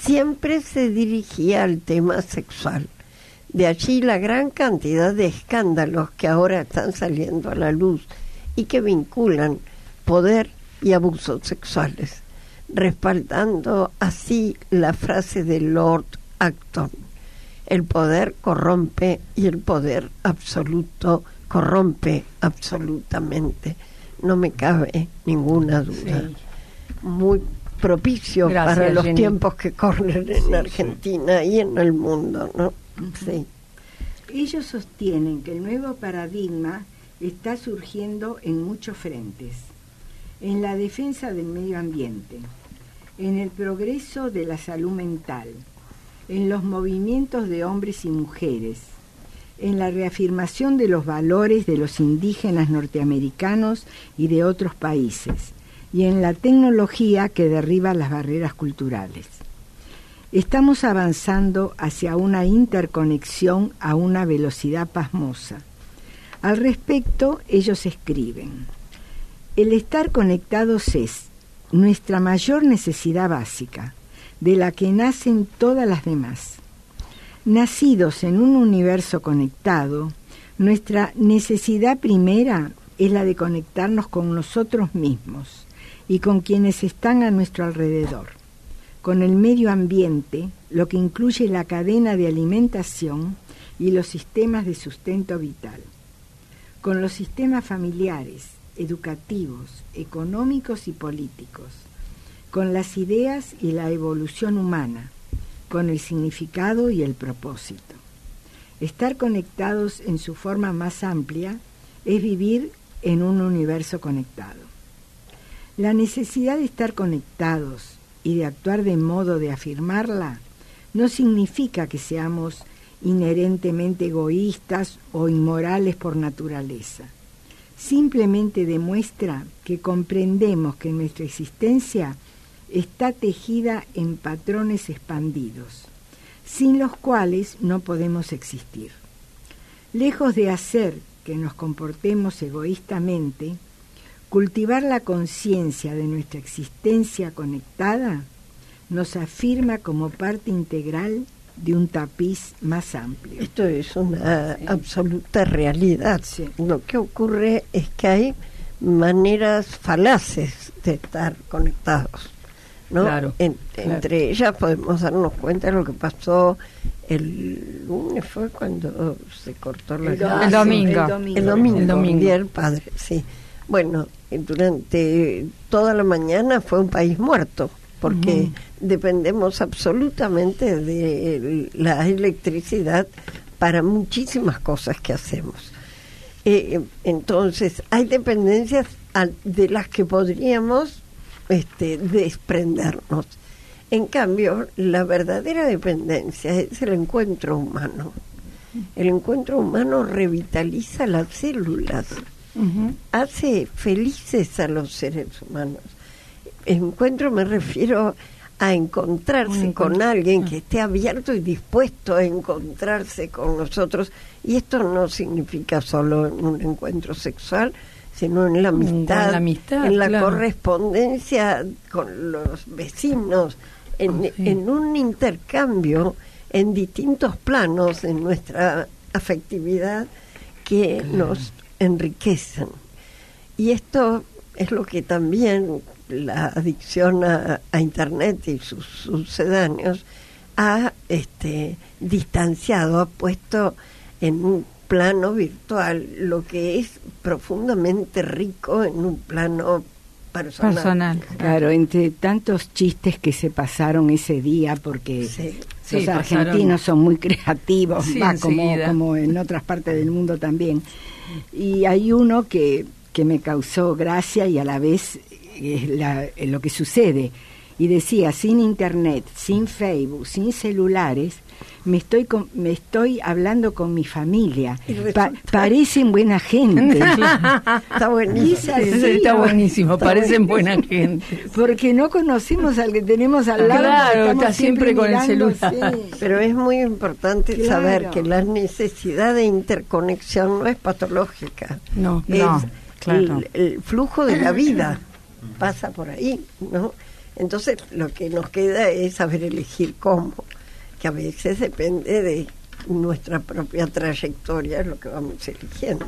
siempre se dirigía al tema sexual. De allí la gran cantidad de escándalos que ahora están saliendo a la luz y que vinculan poder y abusos sexuales, respaldando así la frase de Lord Acton: el poder corrompe y el poder absoluto corrompe absolutamente. No me cabe ninguna duda. Sí. Muy propicio Gracias, para los Jenny. Tiempos que corren en sí, Argentina sí. y en el mundo, ¿no? Uh-huh. Sí. Ellos sostienen que el nuevo paradigma está surgiendo en muchos frentes: en la defensa del medio ambiente, en el progreso de la salud mental, en los movimientos de hombres y mujeres, en la reafirmación de los valores de los indígenas norteamericanos y de otros países, y en la tecnología que derriba las barreras culturales. Estamos avanzando hacia una interconexión a una velocidad pasmosa. Al respecto, ellos escriben: el estar conectados es nuestra mayor necesidad básica, de la que nacen todas las demás. Nacidos en un universo conectado, nuestra necesidad primera es la de conectarnos con nosotros mismos y con quienes están a nuestro alrededor, con el medio ambiente, lo que incluye la cadena de alimentación y los sistemas de sustento vital, con los sistemas familiares, educativos, económicos y políticos, con las ideas y la evolución humana, con el significado y el propósito. Estar conectados en su forma más amplia es vivir en un universo conectado. La necesidad de estar conectados y de actuar de modo de afirmarla no significa que seamos inherentemente egoístas o inmorales por naturaleza. Simplemente demuestra que comprendemos que nuestra existencia está tejida en patrones expandidos, sin los cuales no podemos existir. Lejos de hacer que nos comportemos egoístamente, cultivar la conciencia de nuestra existencia conectada nos afirma como parte integral de un tapiz más amplio. Esto es una sí. absoluta realidad. Sí. Lo que ocurre es que hay maneras falaces de estar conectados, ¿no? Claro, en, claro. Entre ellas podemos darnos cuenta de lo que pasó el lunes, fue cuando se cortó la el, do- el, domingo. el domingo. El domingo. El domingo. Día del Padre, sí. Bueno, durante toda la mañana fue un país muerto, porque uh-huh. dependemos absolutamente de la electricidad para muchísimas cosas que hacemos. Eh, entonces, hay dependencias de las que podríamos este, desprendernos. En cambio, la verdadera dependencia es el encuentro humano. El encuentro humano revitaliza las células, uh-huh. hace felices a los seres humanos. Encuentro me refiero a encontrarse con alguien que esté abierto y dispuesto a encontrarse con nosotros, y esto no significa solo en un encuentro sexual, sino en la amistad, en la, amistad, en la claro. correspondencia con los vecinos, en, oh, sí. en un intercambio en distintos planos en nuestra afectividad que claro. nos enriquecen. Y esto es lo que también la adicción a, a Internet y sus sucedáneos ha este, distanciado, ha puesto en un plano virtual lo que es profundamente rico en un plano personal. personal. Claro, entre tantos chistes que se pasaron ese día, porque sí, los sí, argentinos pasaron. Son muy creativos, sí, va, como, como en otras partes del mundo también. Y hay uno que, que me causó gracia y a la vez es la, es lo que sucede. Y decía, sin internet, sin Facebook, sin celulares, me estoy con, me estoy hablando con mi familia. Pa- parecen buena gente. Está buenísimo. Así, está buenísimo, está parecen buenísimo. Buena gente. Porque no conocimos al que tenemos al lado. Claro, está siempre, siempre con mirando, el celular. Sí. Pero es muy importante claro. saber que la necesidad de interconexión no es patológica. No, es no, claro. el, el flujo de la vida pasa por ahí, ¿no? Entonces lo que nos queda es saber elegir cómo, que a veces depende de nuestra propia trayectoria, lo que vamos eligiendo.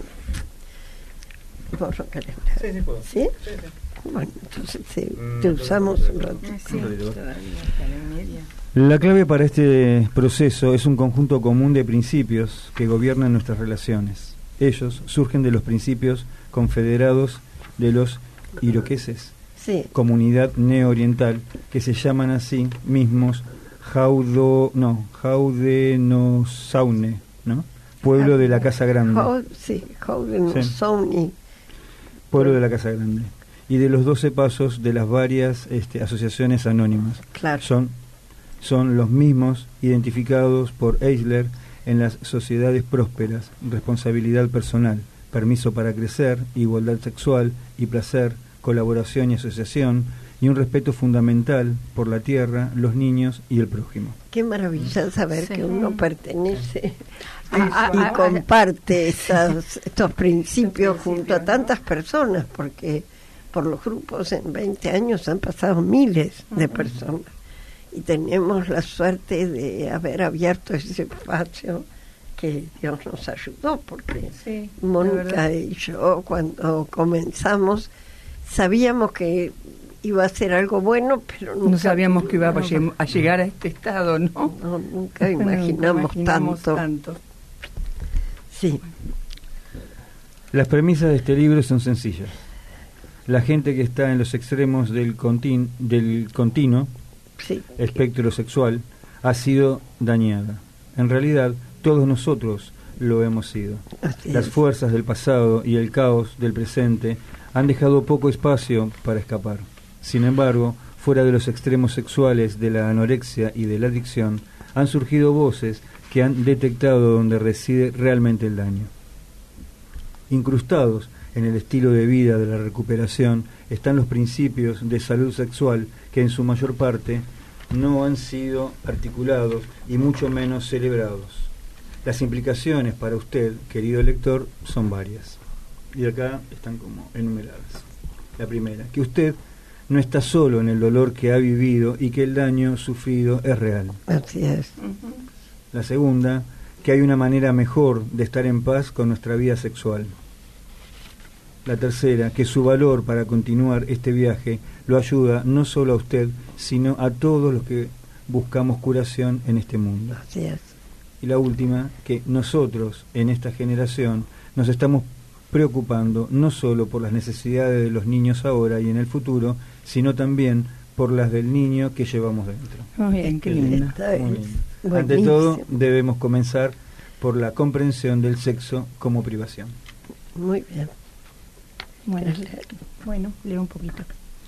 ¿Vos no querés? Sí, sí, puedo. ¿Sí? Sí, sí. Bueno, entonces te, te usamos un ratito. Sí, todavía está en media. La clave para este proceso es un conjunto común de principios que gobiernan nuestras relaciones. Ellos surgen de los principios confederados de los iroqueses, Sí. comunidad neo-oriental, que se llaman así mismos Jaudo, no, Haudenosaunee, ¿no? Pueblo de la Casa Grande. How- sí, Haudenosaunee. Pueblo de la Casa Grande. Y de los doce pasos de las varias este, asociaciones anónimas. Claro. Son, son los mismos identificados por Eisler en las sociedades prósperas: responsabilidad personal, permiso para crecer, igualdad sexual y placer, colaboración y asociación, y un respeto fundamental por la tierra, los niños y el prójimo. Qué maravilla saber Sí. que uno pertenece Ah, y ah, ah, comparte esas, estos principios junto a tantas personas, porque por los grupos en veinte años han pasado miles de personas y tenemos la suerte de haber abierto ese espacio que Dios nos ayudó, porque Sí, la Mónica verdad. y yo cuando comenzamos sabíamos que iba a ser algo bueno, pero nunca, No sabíamos que iba a, no, lle- a llegar a este estado, ¿no? no, nunca Nunca imaginamos, imaginamos tanto. tanto. Sí, Las premisas de este libro son sencillas. La gente que está en los extremos del, contin, del continuo sí. espectro sexual ha sido dañada. En realidad, todos nosotros lo hemos sido. Así Las es. fuerzas del pasado y el caos del presente han dejado poco espacio para escapar. Sin embargo, fuera de los extremos sexuales de la anorexia y de la adicción, han surgido voces que han detectado donde reside realmente el daño. Incrustados en el estilo de vida de la recuperación están los principios de salud sexual que en su mayor parte no han sido articulados y mucho menos celebrados. Las implicaciones para usted, querido lector, son varias. Y acá están como enumeradas. La primera, que usted no está solo en el dolor que ha vivido y que el daño sufrido es real. Así es. La segunda, que hay una manera mejor de estar en paz con nuestra vida sexual. La tercera, que su valor para continuar este viaje lo ayuda no solo a usted, sino a todos los que buscamos curación en este mundo. Así es. Y la última, que nosotros en esta generación nos estamos preocupando no solo por las necesidades de los niños ahora y en el futuro, sino también por las del niño que llevamos dentro. Muy bien, qué lindo. Está Muy bien. bien. Ante Buenísimo. todo, debemos comenzar por la comprensión del sexo como privación. Muy bien. Bueno, bueno, leo un poquito.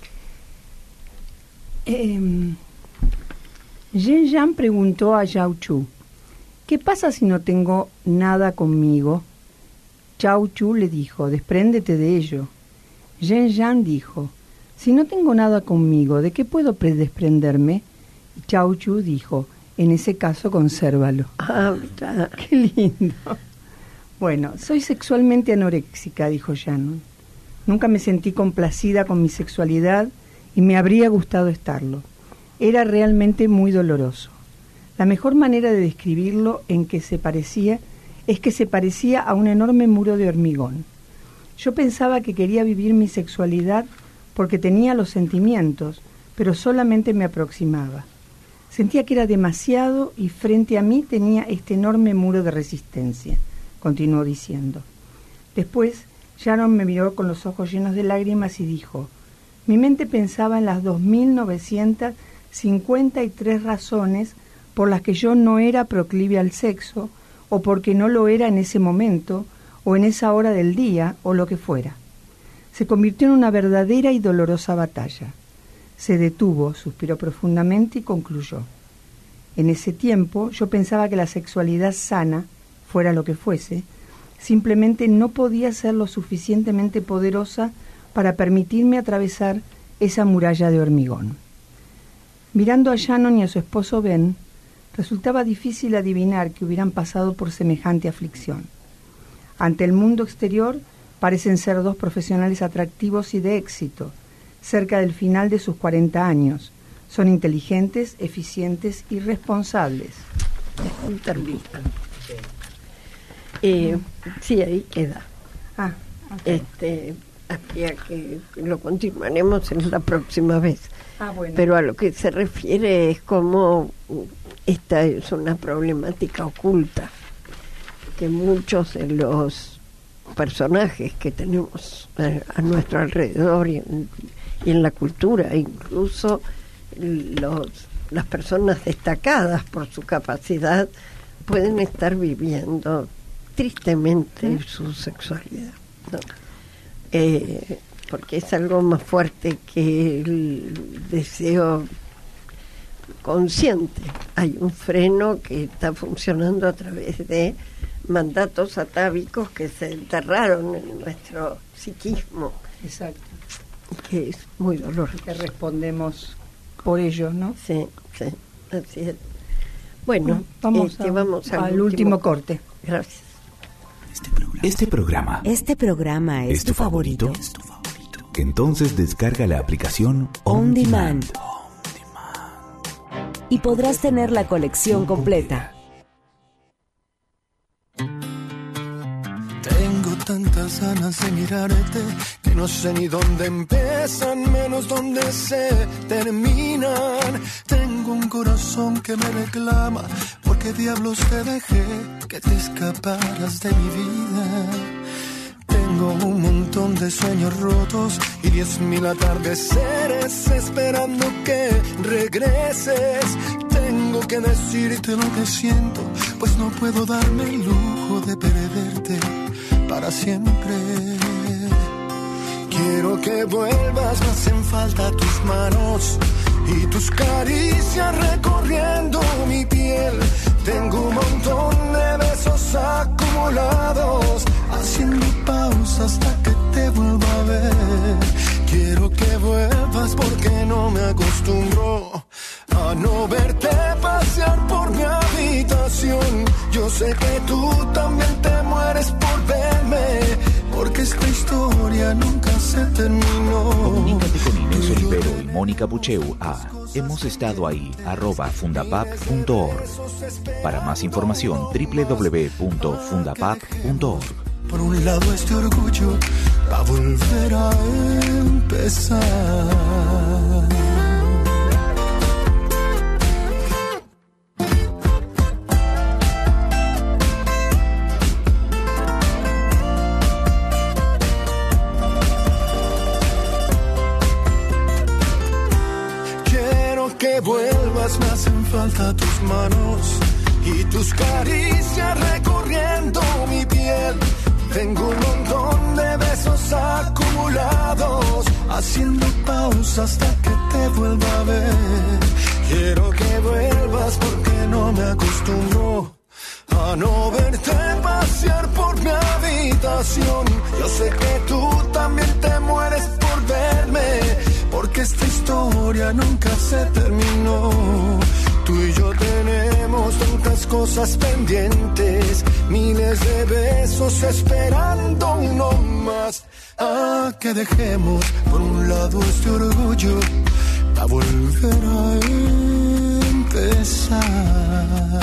Eh, Yen Yan preguntó a Yao Chu, ¿qué pasa si no tengo nada conmigo? Yao Chu le dijo, despréndete de ello. Yen Yan dijo, si no tengo nada conmigo, ¿de qué puedo pre- desprenderme? Yao Chu dijo, en ese caso consérvalo. Ah, mira. Qué lindo. Bueno, soy sexualmente anoréxica, dijo Shannon. Nunca me sentí complacida con mi sexualidad y me habría gustado estarlo. Era realmente muy doloroso. La mejor manera de describirlo en que se parecía es que se parecía a un enorme muro de hormigón. Yo pensaba que quería vivir mi sexualidad porque tenía los sentimientos, pero solamente me aproximaba. Sentía que era demasiado y frente a mí tenía este enorme muro de resistencia, continuó diciendo. Después, Sharon me miró con los ojos llenos de lágrimas y dijo, mi mente pensaba en las dos mil novecientas cincuenta y tres razones por las que yo no era proclive al sexo, o porque no lo era en ese momento, o en esa hora del día, o lo que fuera. Se convirtió en una verdadera y dolorosa batalla. Se detuvo, suspiró profundamente y concluyó. En ese tiempo yo pensaba que la sexualidad sana, fuera lo que fuese, simplemente no podía ser lo suficientemente poderosa para permitirme atravesar esa muralla de hormigón. Mirando a Shannon y a su esposo Ben, resultaba difícil adivinar que hubieran pasado por semejante aflicción. Ante el mundo exterior parecen ser dos profesionales atractivos y de éxito. cerca del final de sus cuarenta años. Son inteligentes, eficientes y responsables. Termina. Eh, sí, ahí queda. Ah, okay. Este, habría que lo continuaremos en la próxima vez. Ah, bueno. Pero a lo que se refiere es como esta es una problemática oculta, que muchos de los personajes que tenemos a, a nuestro alrededor y en, y en la cultura, incluso los, las personas destacadas por su capacidad, pueden estar viviendo tristemente ¿Mm? su sexualidad, ¿no? Eh, porque es algo más fuerte que el deseo consciente. Hay un freno que está funcionando a través de mandatos atávicos que se enterraron en nuestro psiquismo. Exacto. Que es muy doloroso. Que respondemos por ellos, ¿no? Sí, sí, así es. Bueno, vamos, este, a, vamos al, al último, último corte. Gracias. Este programa, Este programa es, ¿es tu favorito? favorito? ¿Es tu favorito? Entonces descarga la aplicación On On Demand. Demand. Y podrás tener la colección completa. Tengo tantas ganas de mirarte que no sé ni dónde empiezan, menos dónde se terminan. Tengo un corazón que me reclama, porque diablos te dejé que te escaparas de mi vida. Tengo un montón de sueños rotos y diez mil atardeceres esperando que regreses. Tengo que decirte lo que siento, pues no puedo darme el lujo de perderte para siempre. Quiero que vuelvas, me hacen falta tus manos y tus caricias recorriendo mi piel. Tengo un montón de besos acumulados, haciendo pausa hasta que te vuelva a ver. Quiero que vuelvas porque no me acostumbro a no verte pasear por mi habitación. Yo sé que tú también te mueres por verme, porque esta historia nunca se terminó. Comunícate con Inés Olivero y Mónica Bucheu a hemos estado ahí arroba fundapap punto org. Para más información doble u doble u doble u punto fundapap punto org. Por un lado este orgullo va a volver a empezar. Que vuelvas, me hacen falta tus manos y tus caricias recorriendo mi piel. Tengo un montón de besos acumulados, haciendo pausa hasta que te vuelva a ver. Quiero que vuelvas porque no me acostumbro a no verte pasear por mi habitación. Yo sé que tú también te mueres por verme, porque esta historia nunca se terminó. Tú y yo tenemos tantas cosas pendientes, miles de besos esperando uno más. Ah, que dejemos por un lado este orgullo a volver a empezar.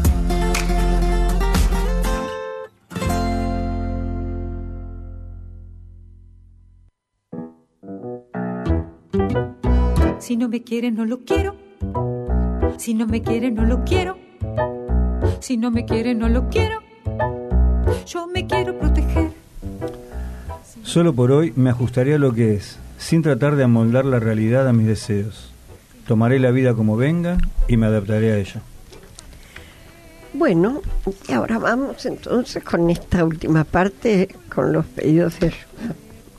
Si no me quiere, no lo quiero. Si no me quiere, no lo quiero. Si no me quiere, no lo quiero. Yo me quiero proteger. Solo por hoy me ajustaré a lo que es, sin tratar de amoldar la realidad a mis deseos. Tomaré la vida como venga y me adaptaré a ella. Bueno, y ahora vamos entonces con esta última parte, con los pedidos de ayuda.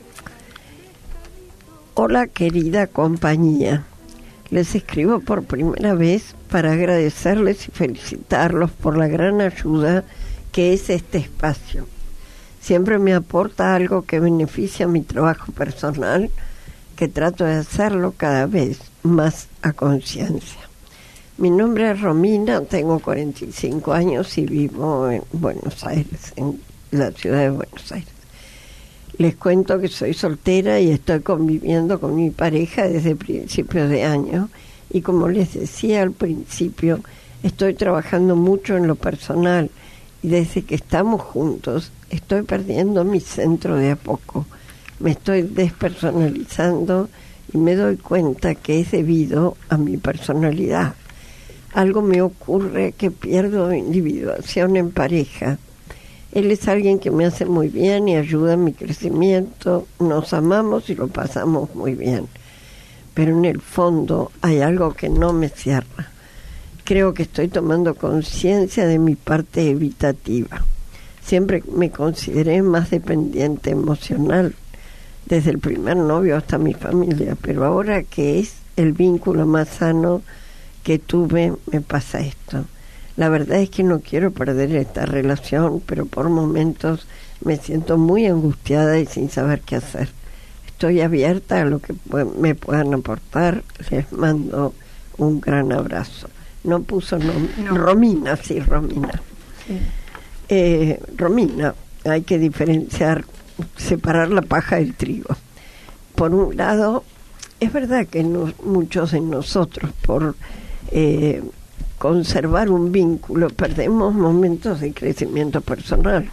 Hola, querida compañía. Les escribo por primera vez para agradecerles y felicitarlos por la gran ayuda que es este espacio. Siempre me aporta algo que beneficia mi trabajo personal, que trato de hacerlo cada vez más a conciencia. Mi nombre es Romina, tengo cuarenta y cinco años y vivo en Buenos Aires, en la ciudad de Buenos Aires. Les cuento que soy soltera y estoy conviviendo con mi pareja desde principios de año. Y como les decía al principio, estoy trabajando mucho en lo personal. Y desde que estamos juntos, estoy perdiendo mi centro de a poco. Me estoy despersonalizando y me doy cuenta que es debido a mi personalidad. Algo me ocurre que pierdo individuación en pareja. Él es alguien que me hace muy bien y ayuda en mi crecimiento. Nos amamos y lo pasamos muy bien. Pero en el fondo hay algo que no me cierra. Creo que estoy tomando conciencia de mi parte evitativa. Siempre me consideré más dependiente emocional, desde el primer novio hasta mi familia, pero ahora que es el vínculo más sano que tuve, me pasa esto. La verdad es que no quiero perder esta relación, pero por momentos me siento muy angustiada y sin saber qué hacer. Estoy abierta a lo que me puedan aportar. Les mando un gran abrazo. No puso nom- no. Romina, sí, Romina. Sí. Eh, Romina, hay que diferenciar, separar la paja del trigo. Por un lado, es verdad que no, muchos de nosotros, por eh, conservar un vínculo, perdemos momentos de crecimiento personal.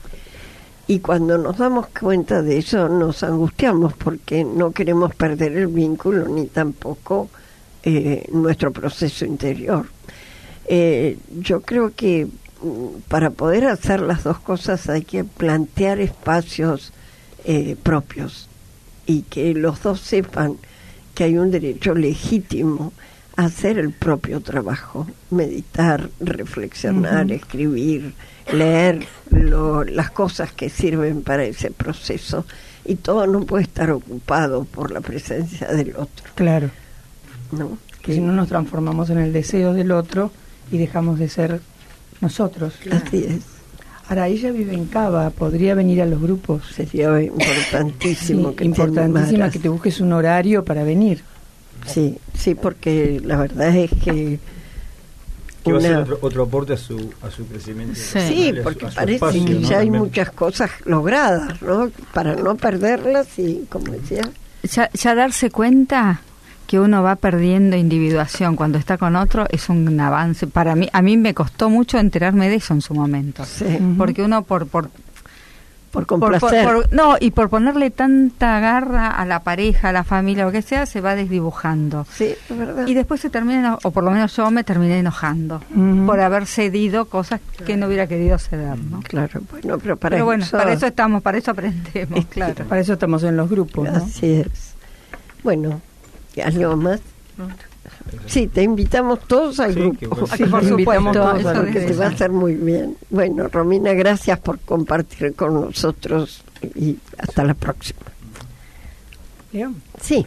Y cuando nos damos cuenta de eso, nos angustiamos porque no queremos perder el vínculo ni tampoco eh, nuestro proceso interior. Eh, yo creo que para poder hacer las dos cosas hay que plantear espacios eh, propios y que los dos sepan que hay un derecho legítimo a hacer el propio trabajo, meditar, reflexionar, uh-huh. escribir, leer lo, las cosas que sirven para ese proceso, y todo no puede estar ocupado por la presencia del otro. Claro, ¿no? Que si no nos transformamos en el deseo del otro y dejamos de ser nosotros. Claro. Así es. Ahora, ella vive en Cava, ¿podría venir a los grupos? Sería importantísimo. Sí, que importantísima que te busques un horario para venir. Sí, sí, porque la verdad es que... Que va a ser otro, otro aporte a su, a su crecimiento. Sí, sí, porque a su, a parece espacio, que ¿no? ya hay También. muchas cosas logradas, ¿no? Para no perderlas y, como decía... Ya, ya darse cuenta que uno va perdiendo individuación cuando está con otro es un avance. Para mí, a mí me costó mucho enterarme de eso en su momento. Sí. Porque uno por... por Por complacer. Por, por, por, no, y por ponerle tanta garra a la pareja, a la familia, lo que sea, se va desdibujando. Sí, es verdad. Y después se termina, o por lo menos yo me terminé enojando, uh-huh. por haber cedido cosas claro. que no hubiera querido ceder, ¿no? Claro, bueno, pero para pero bueno, eso... para eso estamos, para eso aprendemos, es claro. Que, para eso estamos en los grupos, ¿no? Así es. Bueno, ¿algo más? ¿No? Sí, te invitamos todos al sí, grupo. Bueno. Sí, por supuesto, todos porque te va a hacer muy bien. Bueno, Romina, gracias por compartir con nosotros y hasta la próxima. ¿Leo? Sí.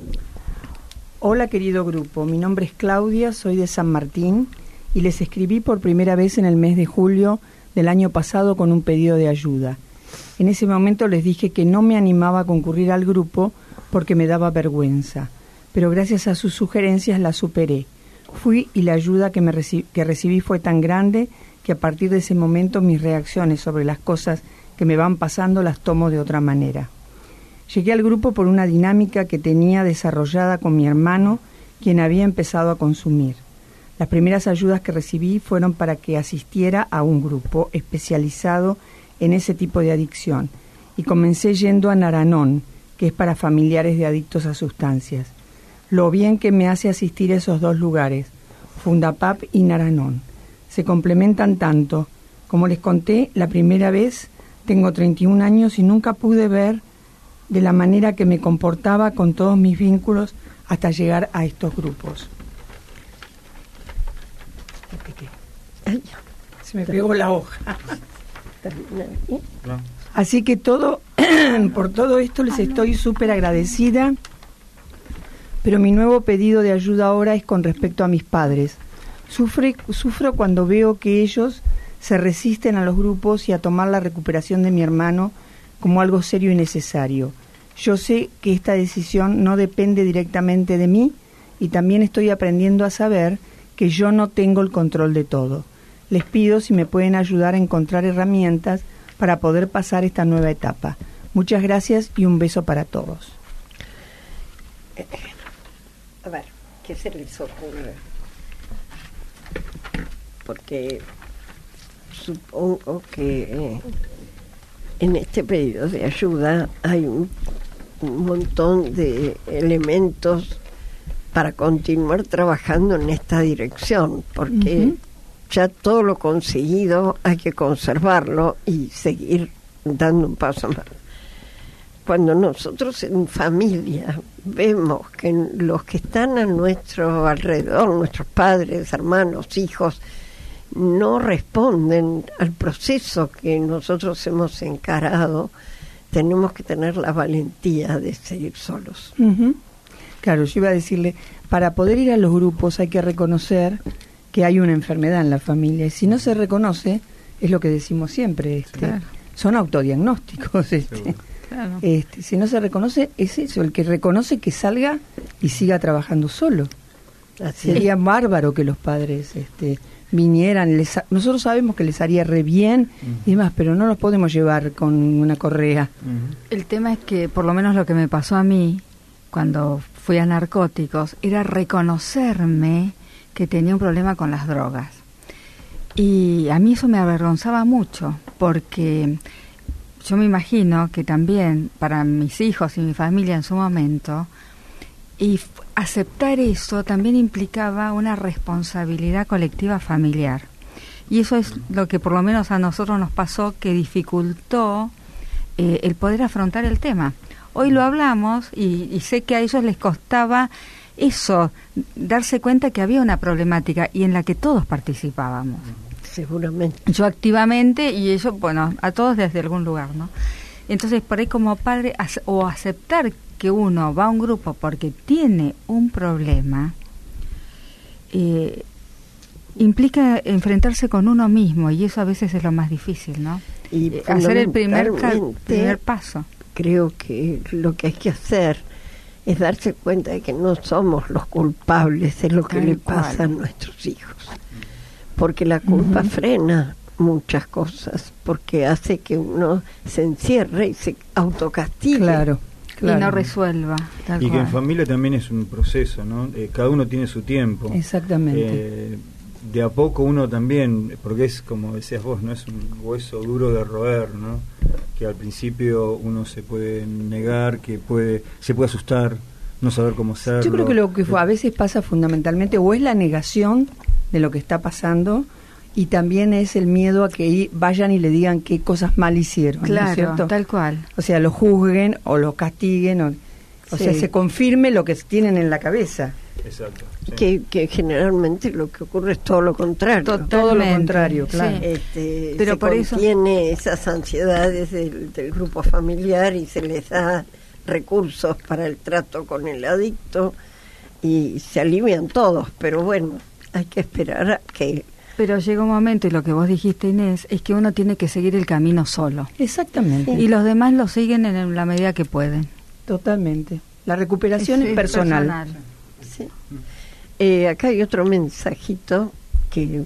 Hola, querido grupo. Mi nombre es Claudia, soy de San Martín y les escribí por primera vez en el mes de julio del año pasado con un pedido de ayuda. En ese momento les dije que no me animaba a concurrir al grupo porque me daba vergüenza, pero gracias a sus sugerencias la superé. Fui y la ayuda que, me reci- que recibí fue tan grande que a partir de ese momento mis reacciones sobre las cosas que me van pasando las tomo de otra manera. Llegué al grupo por una dinámica que tenía desarrollada con mi hermano, quien había empezado a consumir. Las primeras ayudas que recibí fueron para que asistiera a un grupo especializado en ese tipo de adicción, y comencé yendo a Naranón, que es para familiares de adictos a sustancias. Lo bien que me hace asistir a esos dos lugares, Fundapap y Naranón. Se complementan tanto. Como les conté, la primera vez tengo treinta y un años y nunca pude ver de la manera que me comportaba con todos mis vínculos hasta llegar a estos grupos. Se me pegó la hoja. Así que todo, por todo esto les estoy súper agradecida, pero mi nuevo pedido de ayuda ahora es con respecto a mis padres. Sufre, sufro cuando veo que ellos se resisten a los grupos y a tomar la recuperación de mi hermano como algo serio y necesario. Yo sé que esta decisión no depende directamente de mí y también estoy aprendiendo a saber que yo no tengo el control de todo. Les pido si me pueden ayudar a encontrar herramientas para poder pasar esta nueva etapa. Muchas gracias y un beso para todos. A ver, ¿qué se les ocurre? Porque supongo que eh, en este pedido de ayuda hay un, un montón de elementos para continuar trabajando en esta dirección, porque uh-huh. ya todo lo conseguido hay que conservarlo y seguir dando un paso más. Cuando nosotros en familia vemos que los que están a nuestro alrededor, nuestros padres, hermanos, hijos, no responden al proceso que nosotros hemos encarado, tenemos que tener la valentía de seguir solos. Uh-huh. Claro, yo iba a decirle, para poder ir a los grupos hay que reconocer que hay una enfermedad en la familia, y si no se reconoce, es lo que decimos siempre, este, claro. son autodiagnósticos, este, claro. este, si no se reconoce, es eso, el que reconoce que salga y siga trabajando solo. Así Sería es. bárbaro que los padres este, vinieran, les, nosotros sabemos que les haría re bien uh-huh. y demás, pero no los podemos llevar con una correa. Uh-huh. El tema es que, por lo menos lo que me pasó a mí, cuando fui a narcóticos, era reconocerme que tenía un problema con las drogas. Y a mí eso me avergonzaba mucho, porque yo me imagino que también para mis hijos y mi familia en su momento, y f- aceptar eso también implicaba una responsabilidad colectiva familiar. Y eso es lo que por lo menos a nosotros nos pasó, que dificultó eh, el poder afrontar el tema. Hoy lo hablamos y, y sé que a ellos les costaba eso, darse cuenta que había una problemática y en la que todos participábamos. Seguramente. Yo activamente y ellos, bueno, a todos desde algún lugar, ¿no? Entonces, por ahí como padre, o aceptar que uno va a un grupo porque tiene un problema, eh, implica enfrentarse con uno mismo, y eso a veces es lo más difícil, ¿no? Y eh, hacer el primer, ca- primer paso. Creo que lo que hay que hacer es darse cuenta de que no somos los culpables de lo que Tal le pasa cual. a nuestros hijos, porque la culpa uh-huh. frena muchas cosas, porque hace que uno se encierre y se autocastigue. Claro. Claro. Y no resuelva. Tal y cual. que en familia también es un proceso, ¿no? Eh, cada uno tiene su tiempo. Exactamente. Eh, de a poco uno también, porque es como decías vos, no es un hueso duro de roer, ¿no? Que al principio uno se puede negar, que puede se puede asustar, no saber cómo hacerlo. Yo creo que lo que a veces pasa fundamentalmente o es la negación de lo que está pasando, y también es el miedo a que vayan y le digan qué cosas mal hicieron. Claro, ¿no es cierto? Tal cual. O sea, lo juzguen o lo castiguen, o, o sí. sea, se confirme lo que tienen en la cabeza. Exacto. Sí. Que, que generalmente lo que ocurre es todo lo contrario. Totalmente. Todo lo contrario, claro. Sí. Este, Pero se por eso contiene esas ansiedades del, del grupo familiar y se les da recursos para el trato con el adicto y se alivian todos, pero bueno, hay que esperar a que... Pero llega un momento, y lo que vos dijiste, Inés, es que uno tiene que seguir el camino solo. Exactamente. Y los demás lo siguen en la medida que pueden. Totalmente. La recuperación sí, es personal. personal. Sí. Eh, acá hay otro mensajito que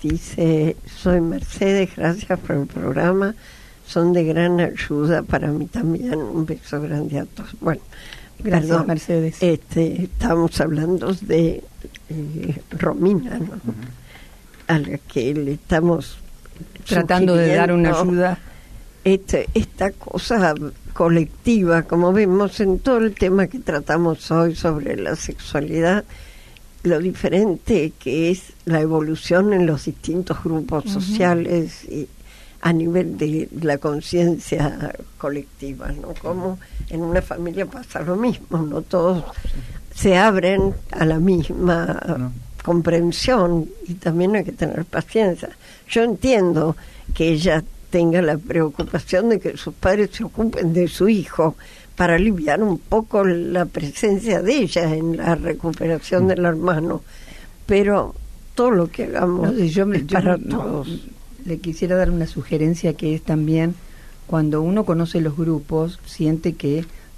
dice: soy Mercedes, gracias por el programa, son de gran ayuda para mí también, un beso grande a todos. Bueno, gracias, perdón, Mercedes. Este, estamos hablando de eh, Romina, ¿no? Uh-huh. A la que le estamos tratando de dar una ayuda. Este, esta cosa colectiva, como vemos en todo el tema que tratamos hoy sobre la sexualidad, lo diferente que es la evolución en los distintos grupos uh-huh. sociales y a nivel de la conciencia colectiva, ¿no? Como en una familia pasa lo mismo, no todos se abren a la misma no. comprensión, y también hay que tener paciencia. Yo entiendo que ella tenga la preocupación de que sus padres se ocupen de su hijo para aliviar un poco la presencia de ella en la recuperación del hermano, pero todo lo que hagamos no, yo, es yo, para no, todos. Le quisiera dar una sugerencia, que es también, cuando uno conoce los grupos, siente que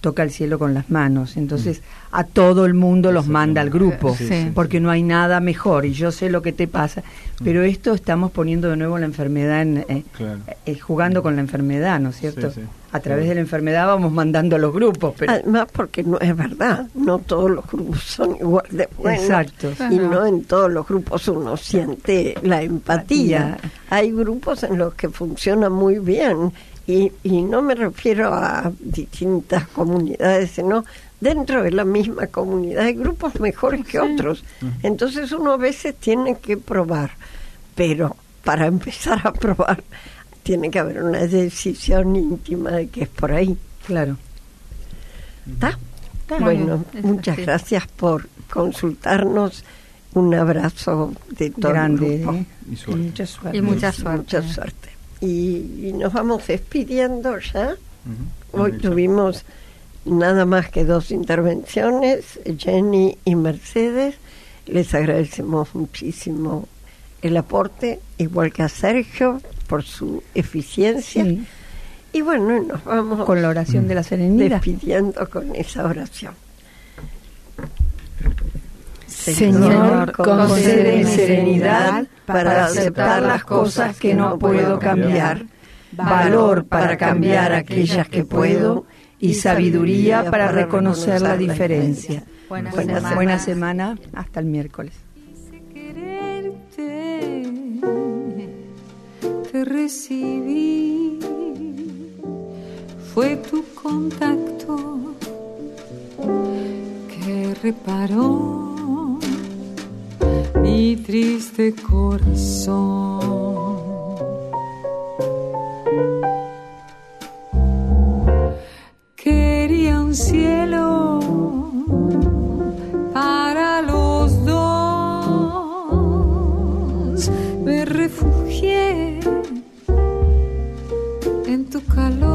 toca el cielo con las manos. Entonces a todo el mundo los manda al grupo, Sí, sí. porque no hay nada mejor y yo sé lo que te pasa. Pero esto estamos poniendo de nuevo la enfermedad, en, eh, Claro. eh, jugando con la enfermedad, ¿no es cierto? Sí, sí. A través de la enfermedad vamos mandando a los grupos. Pero Además, porque no es verdad, no todos los grupos son igual de buenos. Exacto. Y no en todos los grupos uno siente la empatía. Empatía. Hay grupos en los que funciona muy bien. Y, y no me refiero a distintas comunidades, sino dentro de la misma comunidad hay grupos mejores que otros. Entonces uno a veces tiene que probar, pero para empezar a probar tiene que haber una decisión íntima de que es por ahí. claro. ¿Está? Está Bueno, bien, es muchas así. gracias por consultarnos. Un abrazo de todo Grande, el grupo. ¿eh? Y suerte. Y mucha suerte. Y mucha suerte. Mucha suerte. Y, y nos vamos despidiendo ya. Ujú. Hoy Bien hecho. tuvimos nada más que dos intervenciones, Jenny y Mercedes. Les agradecemos muchísimo el aporte, igual que a Sergio, por su eficiencia. Sí, Y bueno, nos vamos con la oración de la serenidad. despidiendo con esa oración. Señor, concédeme serenidad para aceptar las cosas que no puedo cambiar, valor para cambiar aquellas que puedo y sabiduría para reconocer la diferencia. Buena Buena, semana. buena semana, hasta el miércoles. Quererte, te recibí, fue tu contacto que reparó mi triste corazón. Quería un cielo para los dos, me refugié en tu calor.